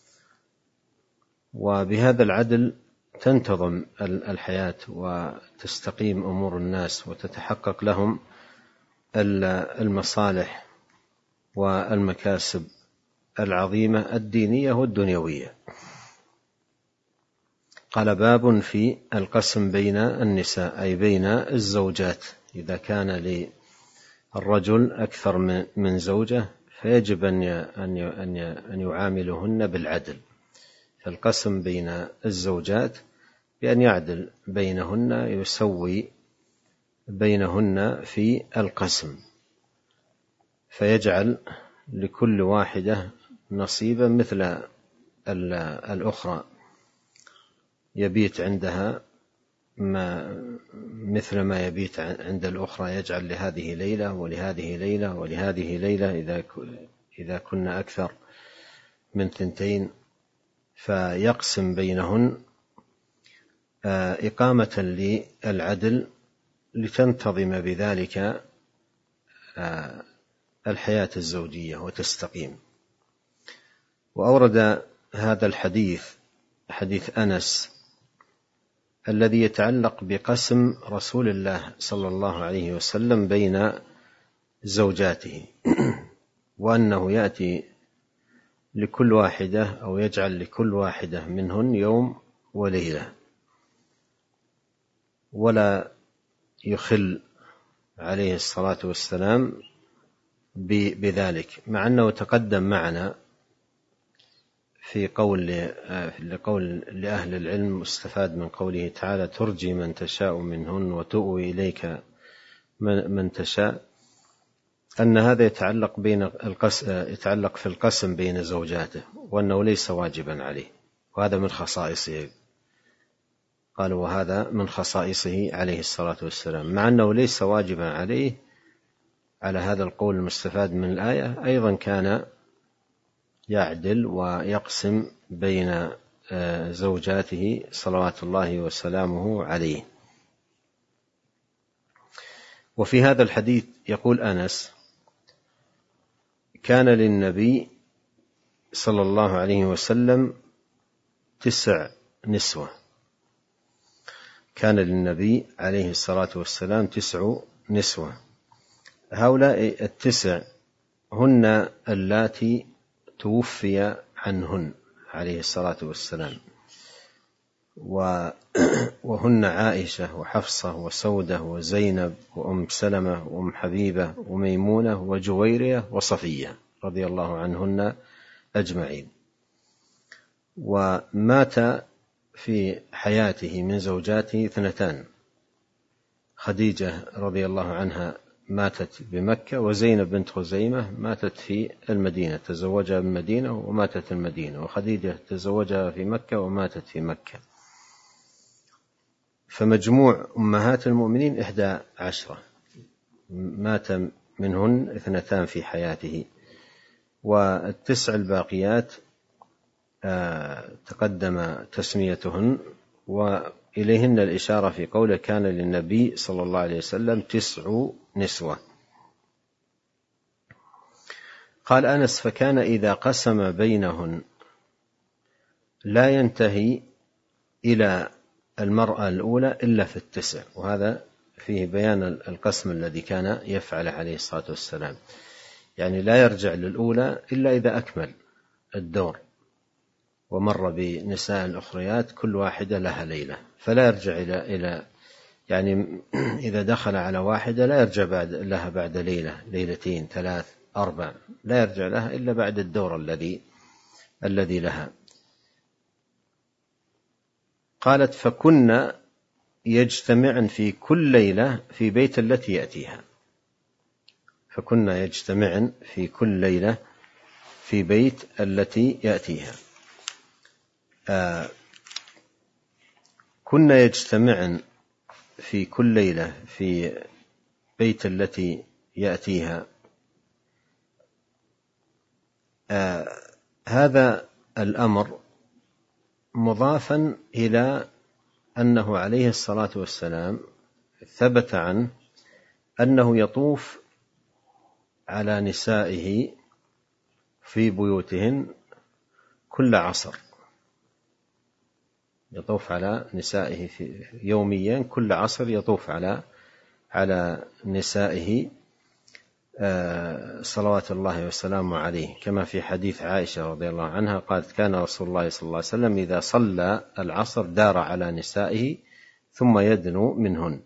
وبهذا العدل تنتظم الحياة وتستقيم أمور الناس وتتحقق لهم المصالح والمكاسب العظيمة الدينية والدنيوية. قال: باب في القسم بين النساء، أي بين الزوجات، إذا كان للرجل أكثر من زوجة فيجب أن يعاملهن بالعدل، فالقسم بين الزوجات بأن يعدل بينهن، يسوي بينهن في القسم، فيجعل لكل واحدة نصيبا مثل الأخرى، يبيت عندها ما مثل ما يبيت عند الأخرى، يجعل لهذه ليلة ولهذه ليلة ولهذه ليلة إذا إذا كنا أكثر من ثنتين، فيقسم بينهن إقامة للعدل لتنتظم بذلك الحياة الزوجية وتستقيم. وأورد هذا الحديث حديث أنس الذي يتعلق بقسم رسول الله صلى الله عليه وسلم بين زوجاته، وأنه يأتي لكل واحدة أو يجعل لكل واحدة منهن يوم وليلة، ولا يخل عليه الصلاة والسلام بذلك، مع أنه تقدم معنا في قول لقول لأهل العلم مستفاد من قوله تعالى: ترجي من تشاء منهن وتؤوي إليك من تشاء، أن هذا يتعلق بين القسم يتعلق في القسم بين زوجاته، وأنه ليس واجبا عليه، وهذا من خصائصه. قالوا: وهذا من خصائصه عليه الصلاة والسلام، مع أنه ليس واجبا عليه. على هذا القول المستفاد من الآية أيضا كان يعدل ويقسم بين زوجاته صلوات الله وسلامه عليه. وفي هذا الحديث يقول أنس: كان للنبي صلى الله عليه وسلم تسع نسوة، كان للنبي عليه الصلاة والسلام تسع نسوة، هؤلاء التسع هن اللاتي توفي عنهن عليه الصلاة والسلام، وهن عائشة وحفصة وسودة وزينب وأم سلمة وأم حبيبة وميمونة وجويرية وصفية رضي الله عنهن أجمعين. ومات في حياته من زوجاته اثنتان: خديجة رضي الله عنها ماتت بمكة، وزينب بنت خزيمة ماتت في المدينة، تزوجها بالمدينة وماتت في المدينة، وخديجة تزوجها في مكة وماتت في مكة، فمجموع أمهات المؤمنين إحدى عشرة، مات منهن اثنتان في حياته، والتسع الباقيات تقدم تسميتهن وإليهن الإشارة في قوله: كان للنبي صلى الله عليه وسلم تسع نسوة. قال أنس: فكان إذا قسم بينهن لا ينتهي إلى المرأة الأولى إلا في التسع، وهذا فيه بيان القسم الذي كان يفعله عليه الصلاة والسلام، يعني لا يرجع للأولى إلا إذا أكمل الدور ومر بنساء الأخريات كل واحدة لها ليلة، فلا يرجع إلى إلى يعني إذا دخل على واحدة لا يرجع بعد لها بعد ليلة ليلتين ثلاث أربع، لا يرجع لها إلا بعد الدور الذي الذي لها. قالت: فكنا يجتمعن في كل ليلة في بيت التي يأتيها، فكنا يجتمعن في كل ليلة في بيت التي يأتيها. آه كنا يجتمعن في كل ليلة في بيت التي يأتيها. آه هذا الأمر مضافا إلى أنه عليه الصلاة والسلام ثبت عنه أنه يطوف على نسائه في بيوتهن كل عصر، يطوف على نسائه في يوميا كل عصر، يطوف على على نسائه صلوات الله وسلامه عليه، كما في حديث عائشة رضي الله عنها قالت: كان رسول الله صلى الله عليه وسلم إذا صلى العصر دار على نسائه ثم يدنو منهن.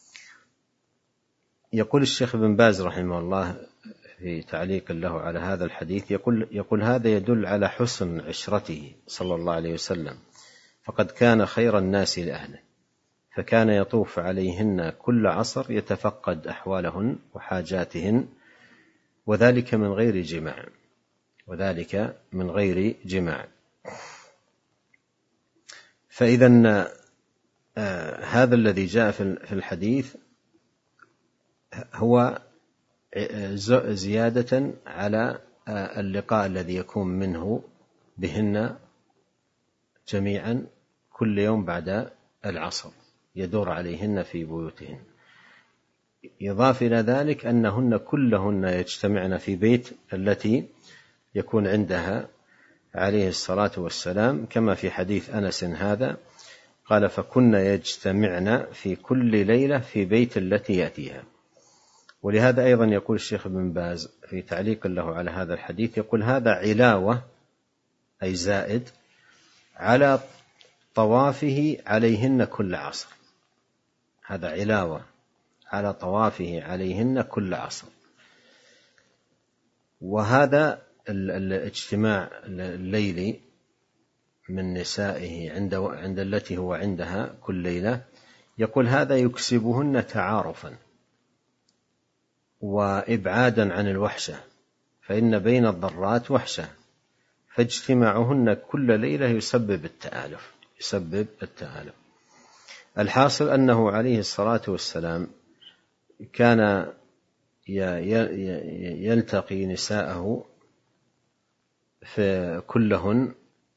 يقول الشيخ ابن باز رحمه الله في تعليق له على هذا الحديث، يقول, يقول هذا يدل على حسن عشرته صلى الله عليه وسلم، فقد كان خير الناس لأهله، فكان يطوف عليهن كل عصر يتفقد أحوالهن وحاجاتهن، وذلك من غير جماع وذلك من غير جماع. فإذا آه هذا الذي جاء في الحديث هو زيادة على آه اللقاء الذي يكون منه بهن جميعا كل يوم بعد العصر، يدور عليهن في بيوتهن. يضاف إلى ذلك أنهن كلهن يجتمعن في بيت التي يكون عندها عليه الصلاة والسلام، كما في حديث أنس هذا قال: فكن يجتمعن في كل ليلة في بيت التي يأتيها. ولهذا أيضا يقول الشيخ ابن باز في تعليق له على هذا الحديث، يقول: هذا علاوة أي زائد على طوافه عليهن كل عصر، هذا علاوة على طوافه عليهن كل عصر. وهذا الاجتماع الليلي من نسائه عند عند التي هو عندها كل ليلة، يقول هذا يكسبهن تعارفا وإبعادا عن الوحشة، فإن بين الضرات وحشة، فاجتماعهن كل ليلة يسبب التآلف يسبب التآلف. الحاصل أنه عليه الصلاة والسلام كان يلتقي نساءه في كلهن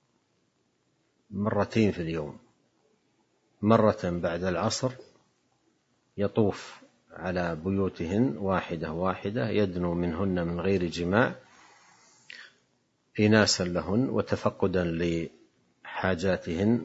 مرتين في اليوم، مرة بعد العصر يطوف على بيوتهن واحدة واحدة يدنو منهن من غير جماع إناسا لهن وتفقدا لحاجاتهن،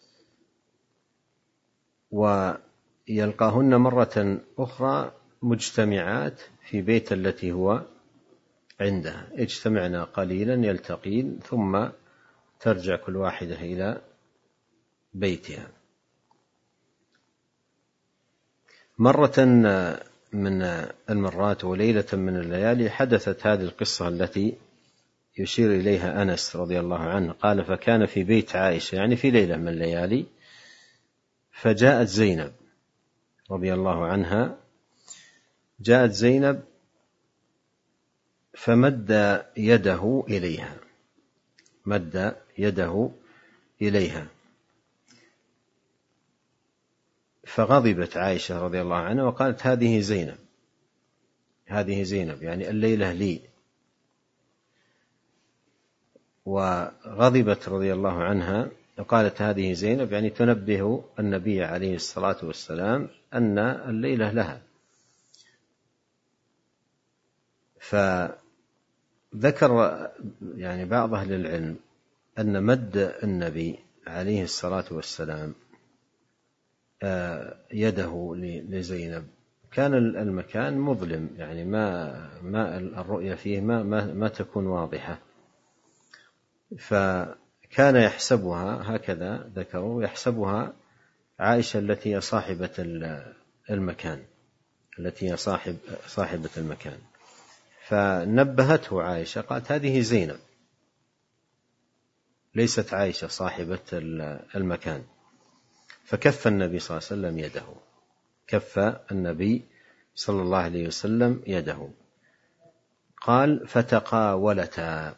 ويلقاهن مرة أخرى مجتمعات في بيت التي هو عندها، يجتمعن قليلا يلتقين ثم ترجع كل واحدة إلى بيتها. مرة من المرات وليلة من الليالي حدثت هذه القصة التي يشير إليها أنس رضي الله عنه، قال: فكان في بيت عائشة، يعني في ليلة من الليالي، فجاءت زينب رضي الله عنها، جاءت زينب فمد يده إليها مد يده إليها فغضبت عائشة رضي الله عنها وقالت: هذه زينب هذه زينب يعني الليلة لي. وغضبت رضي الله عنها وقالت: هذه زينب يعني تنبه النبي عليه الصلاة والسلام أن الليلة لها. فذكر يعني بعض أهل العلم أن مد النبي عليه الصلاة والسلام يده لزينب كان المكان مظلم، يعني ما ما الرؤية فيه ما ما, ما تكون واضحة، فكان يحسبها هكذا ذكروا يحسبها عائشة التي هي صاحبة المكان التي هي صاحب صاحبة المكان، فنبهته عائشة قالت: هذه زينب ليست عائشة صاحبة المكان. فكف النبي صلى الله عليه وسلم يده كف النبي صلى الله عليه وسلم يده قال: فتقاولتا،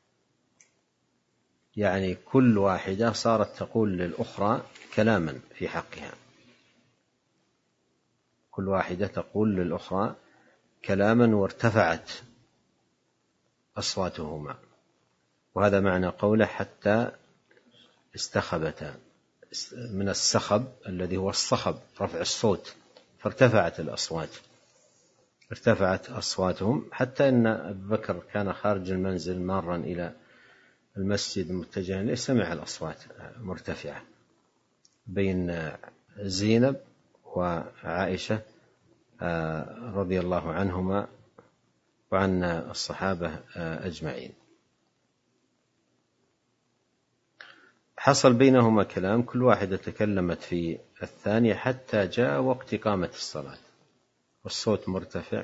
يعني كل واحدة صارت تقول للأخرى كلاما في حقها، كل واحدة تقول للأخرى كلاما وارتفعت أصواتهما، وهذا معنى قوله حتى استخبتا، من السخب الذي هو الصخب رفع الصوت، فارتفعت الأصوات، ارتفعت أصواتهم حتى أن أبو بكر كان خارج المنزل مارا إلى المسجد متجها إليه، سمع الأصوات مرتفعة بين زينب وعائشة رضي الله عنهما وعن الصحابة أجمعين. حصل بينهما كلام، كل واحدة تكلمت في الثانية حتى جاء وقت إقامة الصلاة، والصوت مرتفع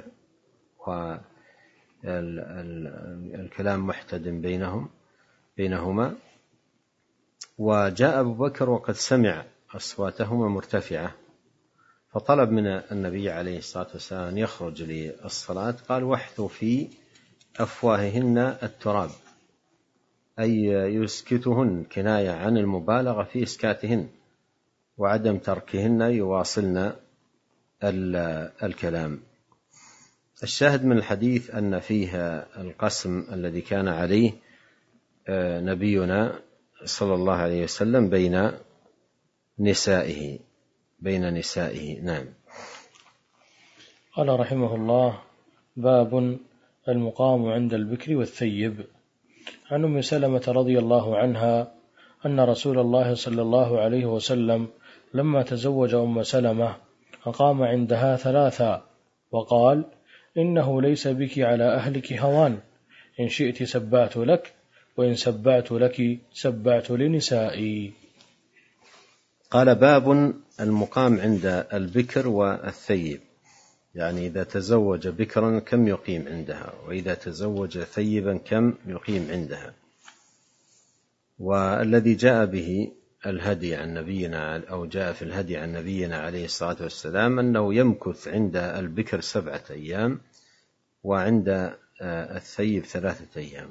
والكلام محتدم بينهم بينهما. وجاء أبو بكر وقد سمع أصواتهما مرتفعة، فطلب من النبي عليه الصلاة والسلام أن يخرج للصلاة، قال: واحثوا في أفواههن التراب، أي يسكتهن، كناية عن المبالغة في إسكاتهن وعدم تركهن يواصلن الكلام. الشاهد من الحديث أن فيها القسم الذي كان عليه نبينا صلى الله عليه وسلم بين نسائه بين نسائه نعم. قال رحمه الله: باب المقام عند البكر والثيب. عن أم سلمة رضي الله عنها أن رسول الله صلى الله عليه وسلم لما تزوج أم سلمة أقام عندها ثلاثا، وقال: إنه ليس بك على أهلك هوان، إن شئت سبعت لك، وإن سبعت لك سبعت لنسائي. قال: باب المقام عند البكر والثيب، يعني إذا تزوج بكرا كم يقيم عندها، وإذا تزوج ثيبا كم يقيم عندها. والذي جاء به الهدي عن نبينا، أو جاء في الهدي عن نبينا عليه الصلاة والسلام، أنه يمكث عند البكر سبعة أيام وعند الثيب ثلاثة أيام.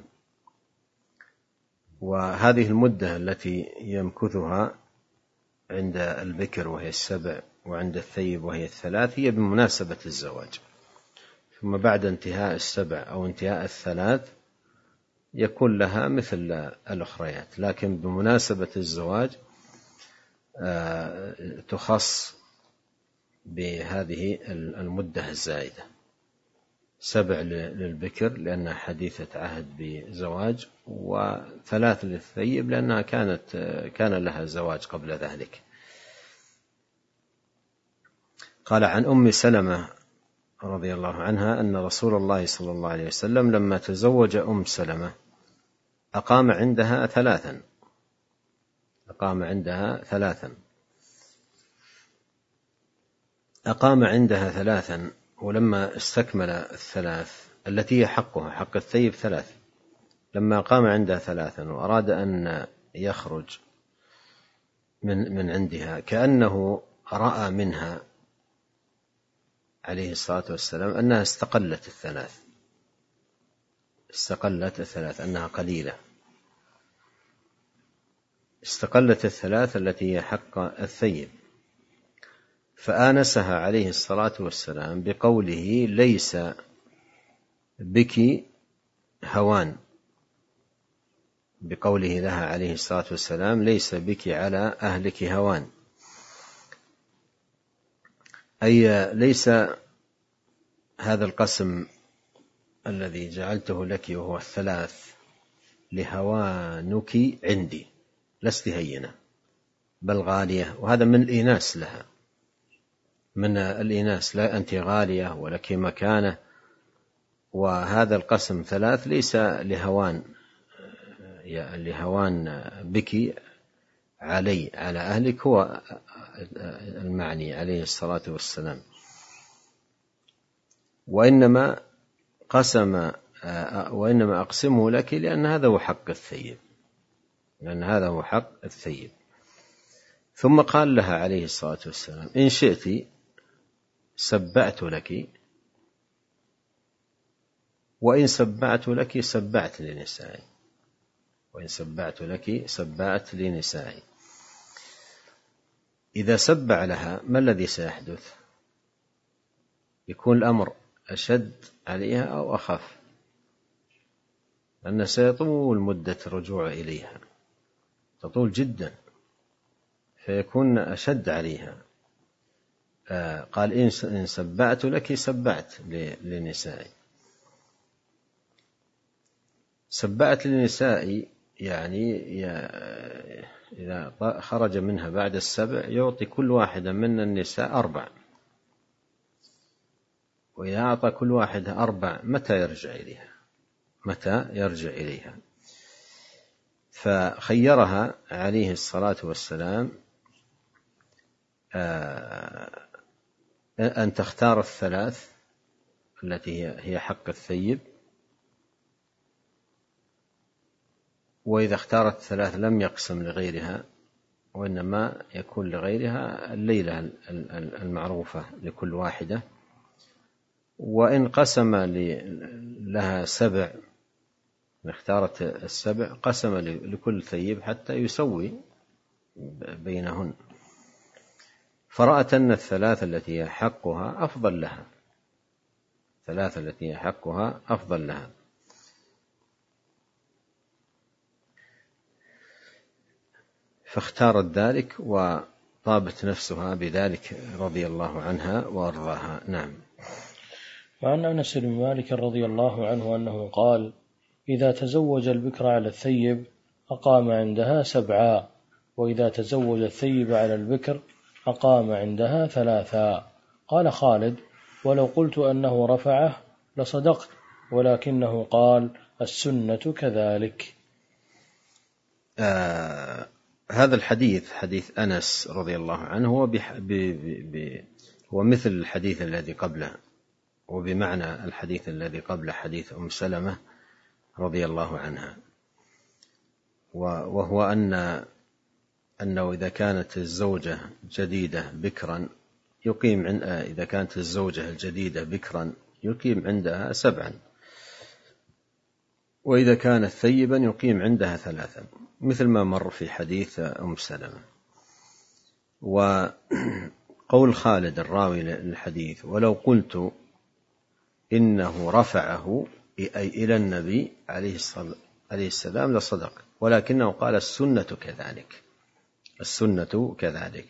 وهذه المدة التي يمكثها عند البكر وهي السبع، وعند الثيب وهي الثلاث، هي بمناسبة الزواج، ثم بعد انتهاء السبع أو انتهاء الثلاث يكون لها مثل الأخريات، لكن بمناسبة الزواج تخص بهذه المدة الزائدة، سبع للبكر لأنها حديثة عهد بزواج، وثلاث للثيب لأنها كانت كان لها زواج قبل ذلك. قال: عن أم سلمة رضي الله عنها أن رسول الله صلى الله عليه وسلم لما تزوج أم سلمة أقام عندها ثلاثا أقام عندها ثلاثا أقام عندها ثلاثا ولما استكمل الثلاث التي هي حقها، حق الثيب ثلاث، لما قام عندها ثلاثا وأراد أن يخرج من من عندها، كأنه رأى منها عليه الصلاة والسلام أنها استقلت الثلاث استقلت الثلاث أنها قليلة، استقلت الثلاث التي هي حق الثيب، فآنسها عليه الصلاة والسلام بقوله: ليس بك هوان، بقوله لها عليه الصلاة والسلام: ليس بك على أهلك هوان، أي ليس هذا القسم الذي جعلته لك وهو الثلاث لهوانك عندي، لست هينة بل غالية، وهذا من الإناس لها، من الإناس، لا أنت غالية ولك مكانة، وهذا القسم ثلاث ليس لهوان لهوان بك علي على أهلك، هو المعني عليه الصلاة والسلام، وإنما قسم وإنما أقسمه لك لأن هذا هو حق الثيب لأن هذا هو حق الثيب. ثم قال لها عليه الصلاة والسلام: إن شئت سبعت لك، وإن سبعت لك سبعت لنسائي وإن سبعت لك سبعت لنسائي. إذا سبع لها ما الذي سيحدث؟ يكون الأمر أشد عليها أو أخف، لأن سيطول مدة الرجوع إليها، تطول جدا، فيكون أشد عليها. قال إن سبعت لك سبعت لنسائي. سبعت لنسائي يعني إذا خرج منها بعد السبع يعطي كل واحدة من النساء أربع، وإذا أعطى كل واحدة أربع متى يرجع إليها؟ متى يرجع إليها؟ فخيرها عليه الصلاة والسلام أن تختار الثلاث التي هي حق الثيب، وإذا اختارت الثلاث لم يقسم لغيرها، وإنما يكون لغيرها الليلة المعروفة لكل واحدة. وإن قسم لها سبع، اختارت السبع، قسم لكل ثيب حتى يسوي بينهن، فرأت أن الثلاث التي هي حقها أفضل لها، الثلاث التي هي حقها أفضل لها، فاختارت ذلك وطابت نفسها بذلك رضي الله عنها وأرضاها. نعم. وعن أنس بن مالك رضي الله عنه أنه قال: إذا تزوج البكر على الثيب أقام عندها سبعا، وإذا تزوج الثيب على البكر أقام عندها ثلاثا. قال خالد: ولو قلت أنه رفعه لصدقت، ولكنه قال السنة كذلك. آه هذا الحديث حديث أنس رضي الله عنه هو, بح... ب... ب... هو مثل الحديث الذي قبله، وبمعنى الحديث الذي قبله حديث أم سلمة رضي الله عنها، وهو أن أنه إذا كانت الزوجة جديدة بكرا يقيم عند إذا كانت الزوجة الجديدة بكرا يقيم عندها سبعا، وإذا كانت ثيبا يقيم عندها ثلاثا، مثل ما مر في حديث أم سلمة. وقول خالد الراوي للحديث: ولو قلت إنه رفعه أي إلى النبي عليه السلام لصدق، ولكنه قال السنة كذلك، السنة كذلك.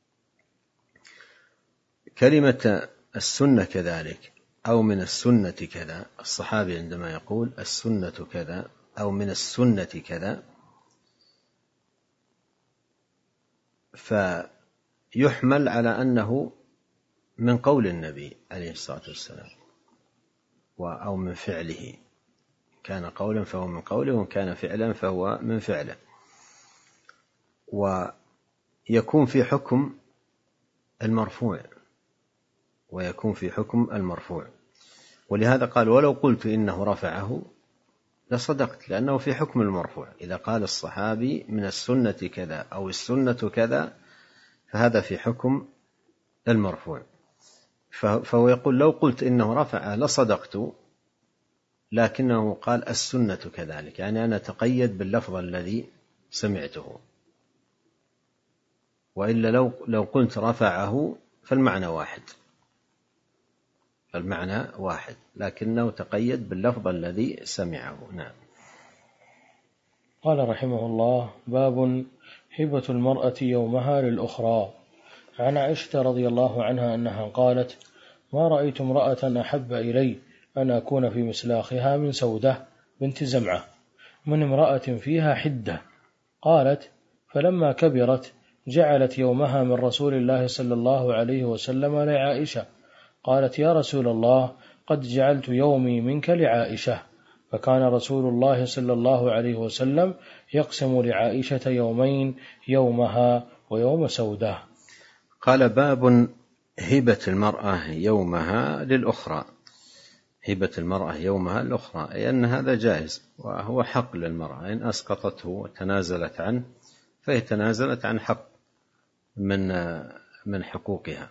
كلمة السنة كذلك أو من السنة كذا، الصحابي عندما يقول السنة كذا أو من السنة كذا فيحمل على أنه من قول النبي عليه الصلاة والسلام أو من فعله، كان قولا فهو من قوله، وكان فعلا فهو من فعله، ويكون في حكم المرفوع ويكون في حكم المرفوع ولهذا قال: ولو قلت إنه رفعه لصدقت، لأنه في حكم المرفوع. إذا قال الصحابي من السنة كذا أو السنة كذا فهذا في حكم المرفوع، فهو يقول: لو قلت إنه رفعه لصدقت، لكنه قال السنة كذلك، يعني أنا تقيد باللفظ الذي سمعته، وإلا لو لو قلت رفعه فالمعنى واحد المعنى واحد لكنه تقيد باللفظ الذي سمعه. نعم. قال رحمه الله: باب هبة المرأة يومها للأخرى. عن عائشة رضي الله عنها أنها قالت: ما رأيت امرأة أحب إلي أن أكون في مسلاخها من سودة بنت زمعة من امرأة فيها حدة. قالت: فلما كبرت جعلت يومها من رسول الله صلى الله عليه وسلم لعائشة. قالت: يا رسول الله، قد جعلت يومي منك لعائشة. فكان رسول الله صلى الله عليه وسلم يقسم لعائشة يومين، يومها ويوم سودة. قال: باب هبة المرأة يومها للأخرى. هبة المرأة يومها للأخرى أي أن هذا جائز، وهو حق للمرأة، إن أسقطته وتنازلت عنه فهي تنازلت عن حق من من حقوقها.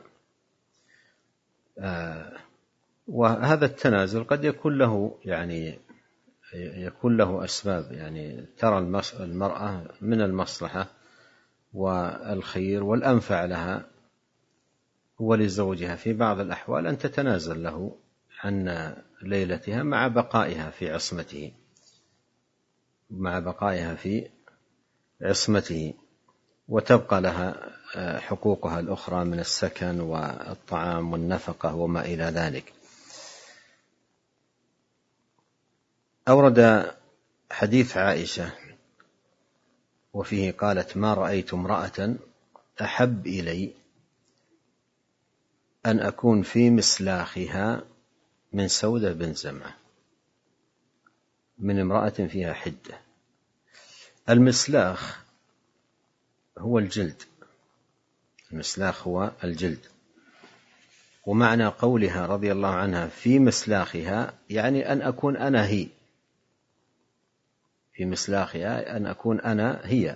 وهذا التنازل قد يكون له يعني يكون له أسباب، يعني ترى المرأة من المصلحة والخير والأنفع لها ولزوجها في بعض الأحوال أن تتنازل له عن ليلتها مع بقائها في عصمته مع بقائها في عصمته وتبقى لها حقوقها الأخرى من السكن والطعام والنفقة وما إلى ذلك. أورد حديث عائشة وفيه قالت: ما رأيت امرأة أحب إلي أن أكون في مسلاخها من سودة بنت زمعة، من امرأة فيها حدة. المسلاخ هو الجلد، المسلاخ هو الجلد. ومعنى قولها رضي الله عنها في مسلاخها يعني أن أكون أنا هي، في مسلاخها أن أكون أنا هي.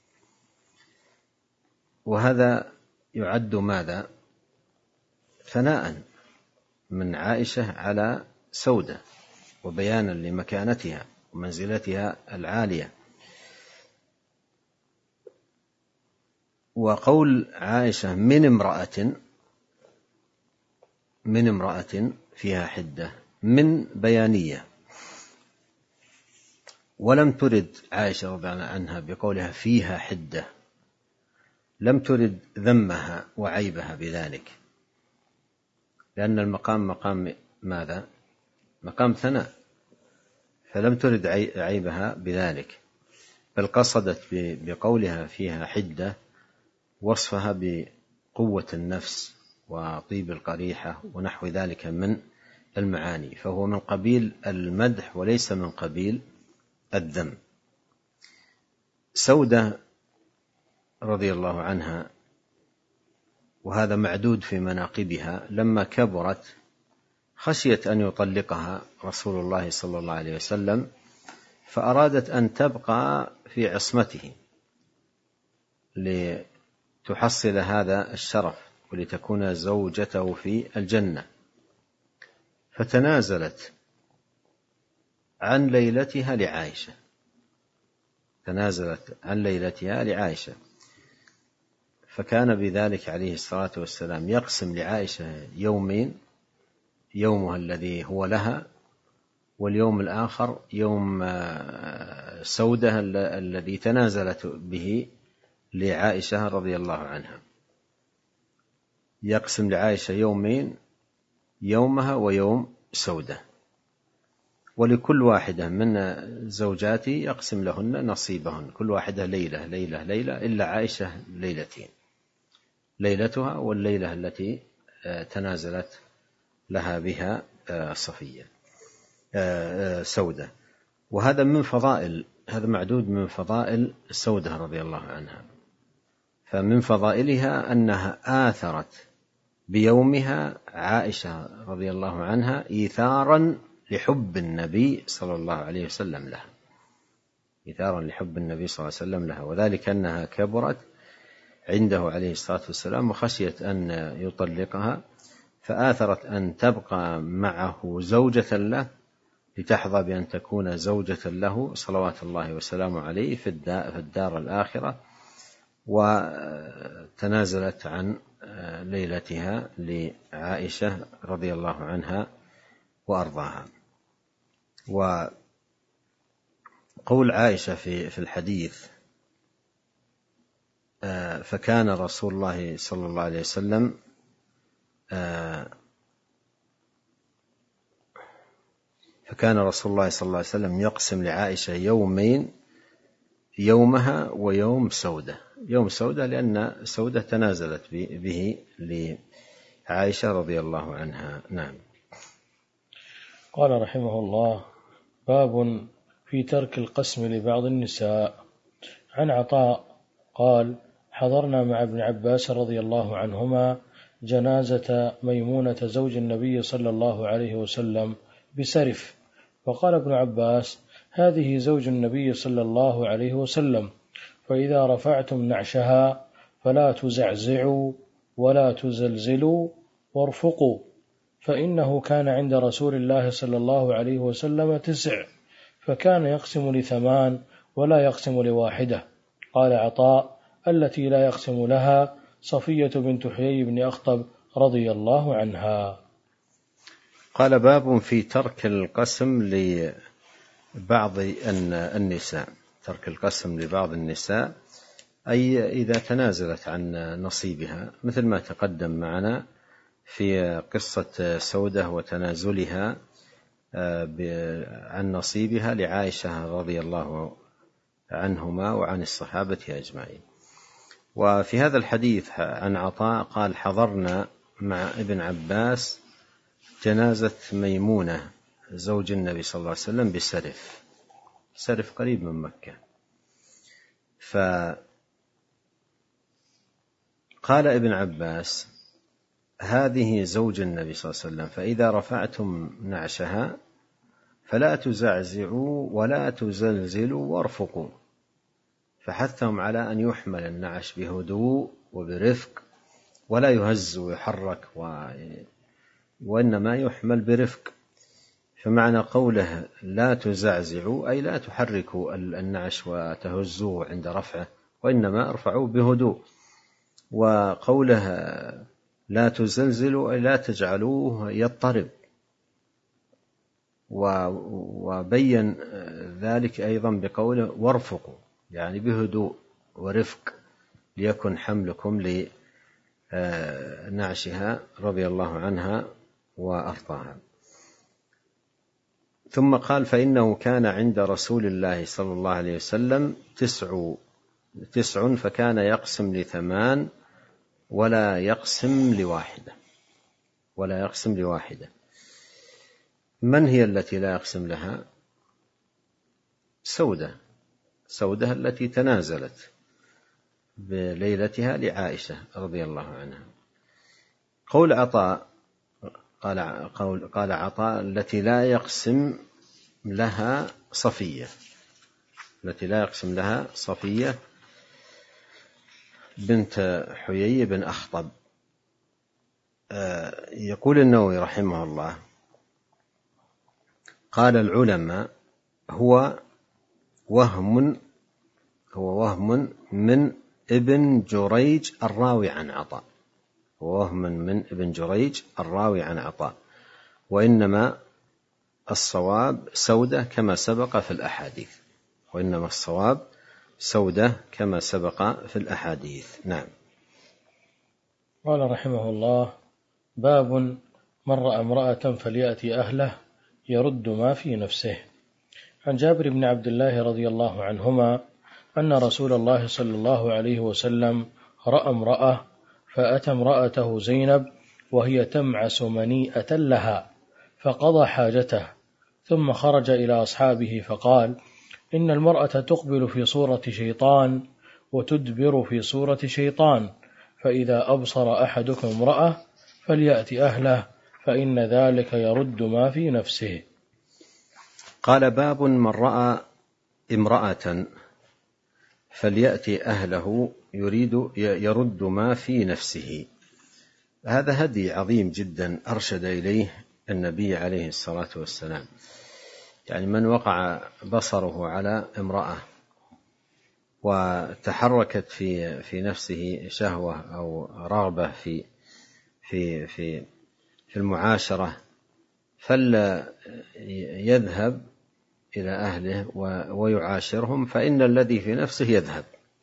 وهذا يعد ماذا؟ ثناء من عائشة على سودة وبيانا لمكانتها ومنزلتها العالية. وقول عائشة من امرأة من امرأة فيها حدة من بيانية، ولم ترد عائشة رضي الله عنها بقولها فيها حدة، لم ترد ذمها وعيبها بذلك، لأن المقام مقام ماذا؟ مقام ثناء، فلم ترد عيبها بذلك، بل قصدت بقولها فيها حدة وصفها بقوة النفس وطيب القريحة ونحو ذلك من المعاني، فهو من قبيل المدح وليس من قبيل الذم. سودة رضي الله عنها، وهذا معدود في مناقبها، لما كبرت خشيت أن يطلقها رسول الله صلى الله عليه وسلم، فأرادت أن تبقى في عصمته لتحصل هذا الشرف ولتكون زوجته في الجنة، فتنازلت عن ليلتها لعائشة تنازلت عن ليلتها لعائشة فكان بذلك عليه الصلاة والسلام يقسم لعائشة يومين، يومها الذي هو لها، واليوم الآخر يوم سودة الذي تنازلت به لعائشة رضي الله عنها. يقسم لعائشة يومين، يومها ويوم سودة، ولكل واحدة من زوجاتي يقسم لهن نصيبهن، كل واحدة ليلة ليلة ليلة، إلا عائشة ليلتين، ليلتها والليلة التي تنازلت لها بها صفية سودة. وهذا من فضائل، هذا معدود من فضائل سودة رضي الله عنها. فمن فضائلها أنها آثرت بيومها عائشة رضي الله عنها إيثارا لحب النبي صلى الله عليه وسلم لها، إيثارا لحب النبي صلى الله عليه وسلم لها، وذلك أنها كبرت عنده عليه الصلاة والسلام وخشيت أن يطلقها، فآثرت أن تبقى معه زوجة له لتحظى بأن تكون زوجة له صلوات الله وسلامه عليه في الدار الآخرة، وتنازلت عن ليلتها لعائشة رضي الله عنها وأرضاها. وقول عائشة في في الحديث فكان رسول الله صلى الله عليه وسلم فكان رسول الله صلى الله عليه وسلم يقسم لعائشة يومين، يومها ويوم سودة، يوم سودة لأن سودة تنازلت به لعائشة رضي الله عنها. نعم. قال رحمه الله: باب في ترك القسم لبعض النساء. عن عطاء قال: حضرنا مع ابن عباس رضي الله عنهما جنازة ميمونة زوج النبي صلى الله عليه وسلم بسرف، فقال ابن عباس: هذه زوج النبي صلى الله عليه وسلم، فإذا رفعتم نعشها فلا تزعزعوا ولا تزلزلوا وارفقوا، فإنه كان عند رسول الله صلى الله عليه وسلم تسع، فكان يقسم لثمان ولا يقسم لواحدة. قال عطاء: التي لا يقسم لها صفية بنت حيي بن أخطب رضي الله عنها. قال باب في ترك القسم لبعض النساء. ترك القسم لبعض النساء أي إذا تنازلت عن نصيبها، مثل ما تقدم معنا في قصة سودة وتنازلها عن نصيبها لعائشة رضي الله عنهما وعن الصحابة أجمعين. وفي هذا الحديث عن عطاء قال: حضرنا مع ابن عباس جنازة ميمونة زوج النبي صلى الله عليه وسلم بسرف، سرف قريب من مكة. فقال ابن عباس: هذه زوج النبي صلى الله عليه وسلم، فإذا رفعتم نعشها فلا تزعزعوا ولا تزلزلوا وارفقوا. فحثهم على أن يحمل النعش بهدوء وبرفق، ولا يهز ويحرك، وإنما يحمل برفق. فمعنى قوله لا تزعزعوا أي لا تحركوا النعش وتهزوه عند رفعه، وإنما ارفعوا بهدوء. وقوله لا تزلزلوا أي لا تجعلوه يضطرب، وبين ذلك أيضا بقوله وارفقوا، يعني بهدوء ورفق، ليكن حملكم لنعشها رضي الله عنها وأرضاها. ثم قال: فإنه كان عند رسول الله صلى الله عليه وسلم تسع تسع فكان يقسم لثمان ولا يقسم لواحدة ولا يقسم لواحدة. من هي التي لا يقسم لها؟ سودة سودة التي تنازلت بليلتها لعائشة رضي الله عنها. قول عطاء قال, قال عطاء: التي لا يقسم لها صفية التي لا يقسم لها صفية بنت حيي بن أخطب. يقول النووي رحمه الله: قال العلماء: هو وهم هو وهم من ابن جريج الراوي عن عطاء وهم من ابن جريج الراوي عن عطاء وإنما الصواب سودة كما سبق في الأحاديث وإنما الصواب سودة كما سبق في الأحاديث. نعم. قال رحمه الله: باب من رأى امرأة فليأتي أهله يرد ما في نفسه. عن جابر بن عبد الله رضي الله عنهما أن رسول الله صلى الله عليه وسلم رأى امرأة فأتى امرأته زينب وهي تمعس منيئة لها فقضى حاجته، ثم خرج إلى أصحابه فقال: إن المرأة تقبل في صورة شيطان وتدبر في صورة شيطان، فإذا أبصر أحدكم امرأة فليأتي أهله فإن ذلك يرد ما في نفسه. قال: باب من رأى امرأة فليأتي أهله يريد يرد ما في نفسه. هذا هدي عظيم جدا أرشد إليه النبي عليه الصلاة والسلام. يعني من وقع بصره على امرأة وتحركت في في نفسه شهوة أو رغبة في في في في المعاشرة، فلا يذهب إلى أهله ويعاشرهم، فإن الذي في نفسه يذهب،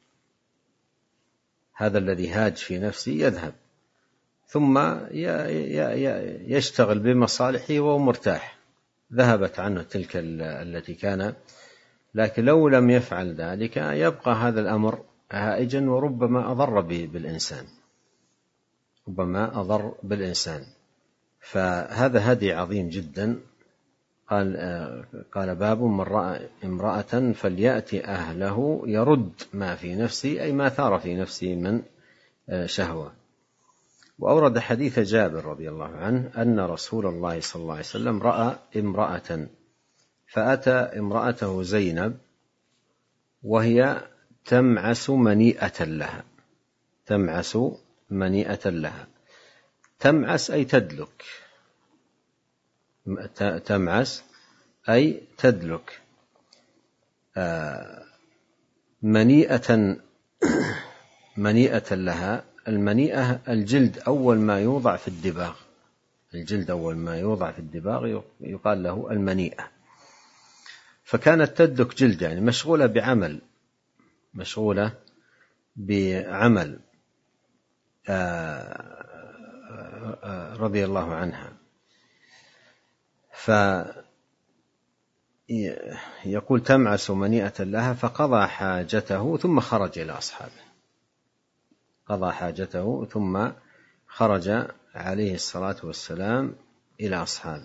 هذا الذي هاج في نفسه يذهب، ثم يشتغل بمصالحه وهو مرتاح، ذهبت عنه تلك التي كان. لكن لو لم يفعل ذلك يبقى هذا الأمر هائجا وربما أضر بالإنسان ربما أضر بالإنسان فهذا هدي عظيم جدا. قال قال: باب من رأى امرأة فليأتي أهله يرد ما في نفسه، أي ما ثار في نفسه من شهوة. وأورد حديث جابر رضي الله عنه أن رسول الله صلى الله عليه وسلم رأى امرأة فأتى امرأته زينب وهي تمعس منيئة لها تمعس منيئة لها تمعس أي تدلك تمعس أي تدلك منيئة منيئة لها. المنيئة الجلد أول ما يوضع في الدباغ، الجلد أول ما يوضع في الدباغ يقال له المنيئة. فكانت تدك جلد، يعني مشغولة بعمل مشغولة بعمل رضي الله عنها. فيقول تمعس منيئة لها فقضى حاجته ثم خرج إلى أصحابه، قضى حاجته ثم خرج عليه الصلاة والسلام إلى أصحابه.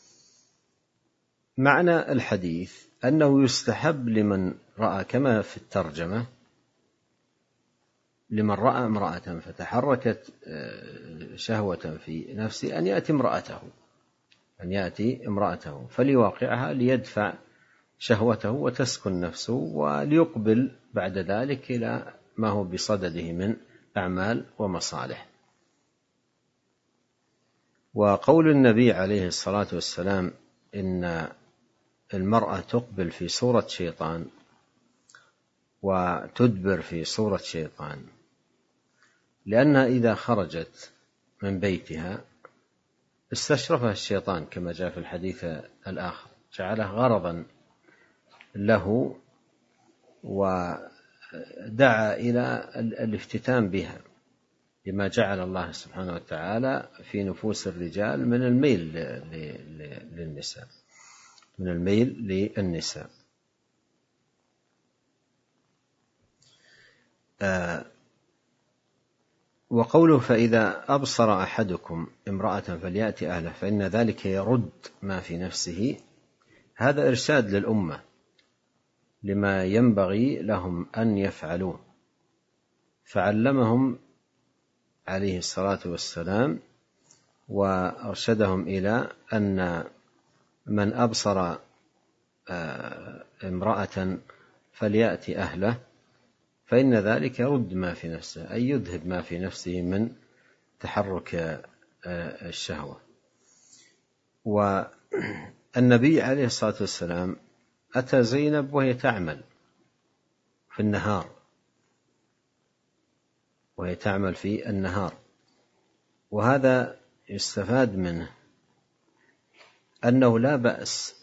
معنى الحديث أنه يستحب لمن رأى، كما في الترجمة، لمن رأى امرأة فتحركت شهوة في نفسه أن يأتي امرأته أن يأتي امرأته فليواقعها ليدفع شهوته وتسكن نفسه، وليقبل بعد ذلك إلى ما هو بصدده من أعمال ومصالح. وقول النبي عليه الصلاة والسلام إن المرأة تقبل في صورة شيطان وتدبر في صورة شيطان، لأنها إذا خرجت من بيتها استشرفها الشيطان كما جاء في الحديث الآخر، جعله غرضا له ودعا إلى الافتتان بها، لما جعل الله سبحانه وتعالى في نفوس الرجال من الميل للنساء من الميل للنساء. آه وقوله فإذا أبصر أحدكم امرأة فليأتي أهله فإن ذلك يرد ما في نفسه، هذا إرشاد للأمة لما ينبغي لهم أن يفعلوه، فعلمهم عليه الصلاة والسلام وأرشدهم إلى أن من أبصر امرأة فليأتي أهله فإن ذلك يرد ما في نفسه، أي يذهب ما في نفسه من تحرك الشهوة. والنبي عليه الصلاة والسلام أتى زينب وهي تعمل في النهار وهي تعمل في النهار وهذا يستفاد منه أنه لا بأس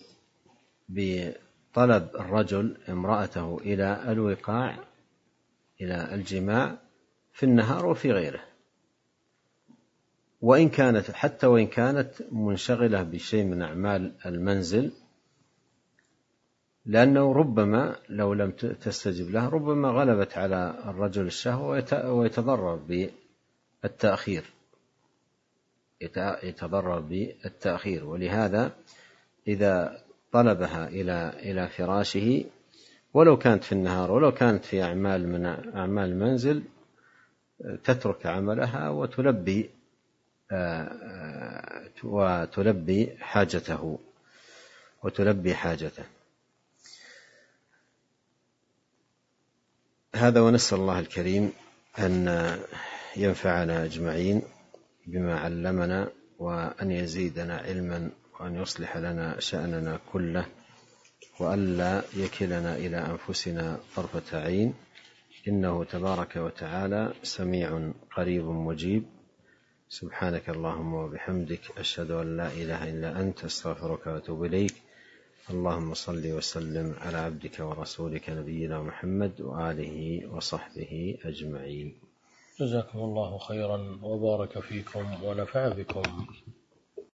بطلب الرجل امرأته إلى الوقاع إلى الجماع في النهار وفي غيره، وإن كانت حتى وإن كانت منشغلة بشيء من أعمال المنزل، لأنه ربما لو لم تستجب له ربما غلبت على الرجل الشهوة ويتضرر بالتأخير يتضرر بالتأخير ولهذا إذا طلبها إلى إلى فراشه ولو كانت في النهار ولو كانت في أعمال من أعمال المنزل تترك عملها وتلبي وتلبي حاجته وتلبي حاجته. هذا، ونسأل الله الكريم أن ينفعنا أجمعين بما علمنا وأن يزيدنا علما وأن يصلح لنا شأننا كله وألا يكلنا إلى أنفسنا طرفة عين، إنه تبارك وتعالى سميع قريب مجيب. سبحانك اللهم وبحمدك أشهد أن لا إله إلا أنت أستغفرك وأتوب إليك. اللهم صل وسلم على عبدك ورسولك نبينا محمد وآله وصحبه أجمعين. جزاكم الله خيرا وبارك فيكم ونفع بكم.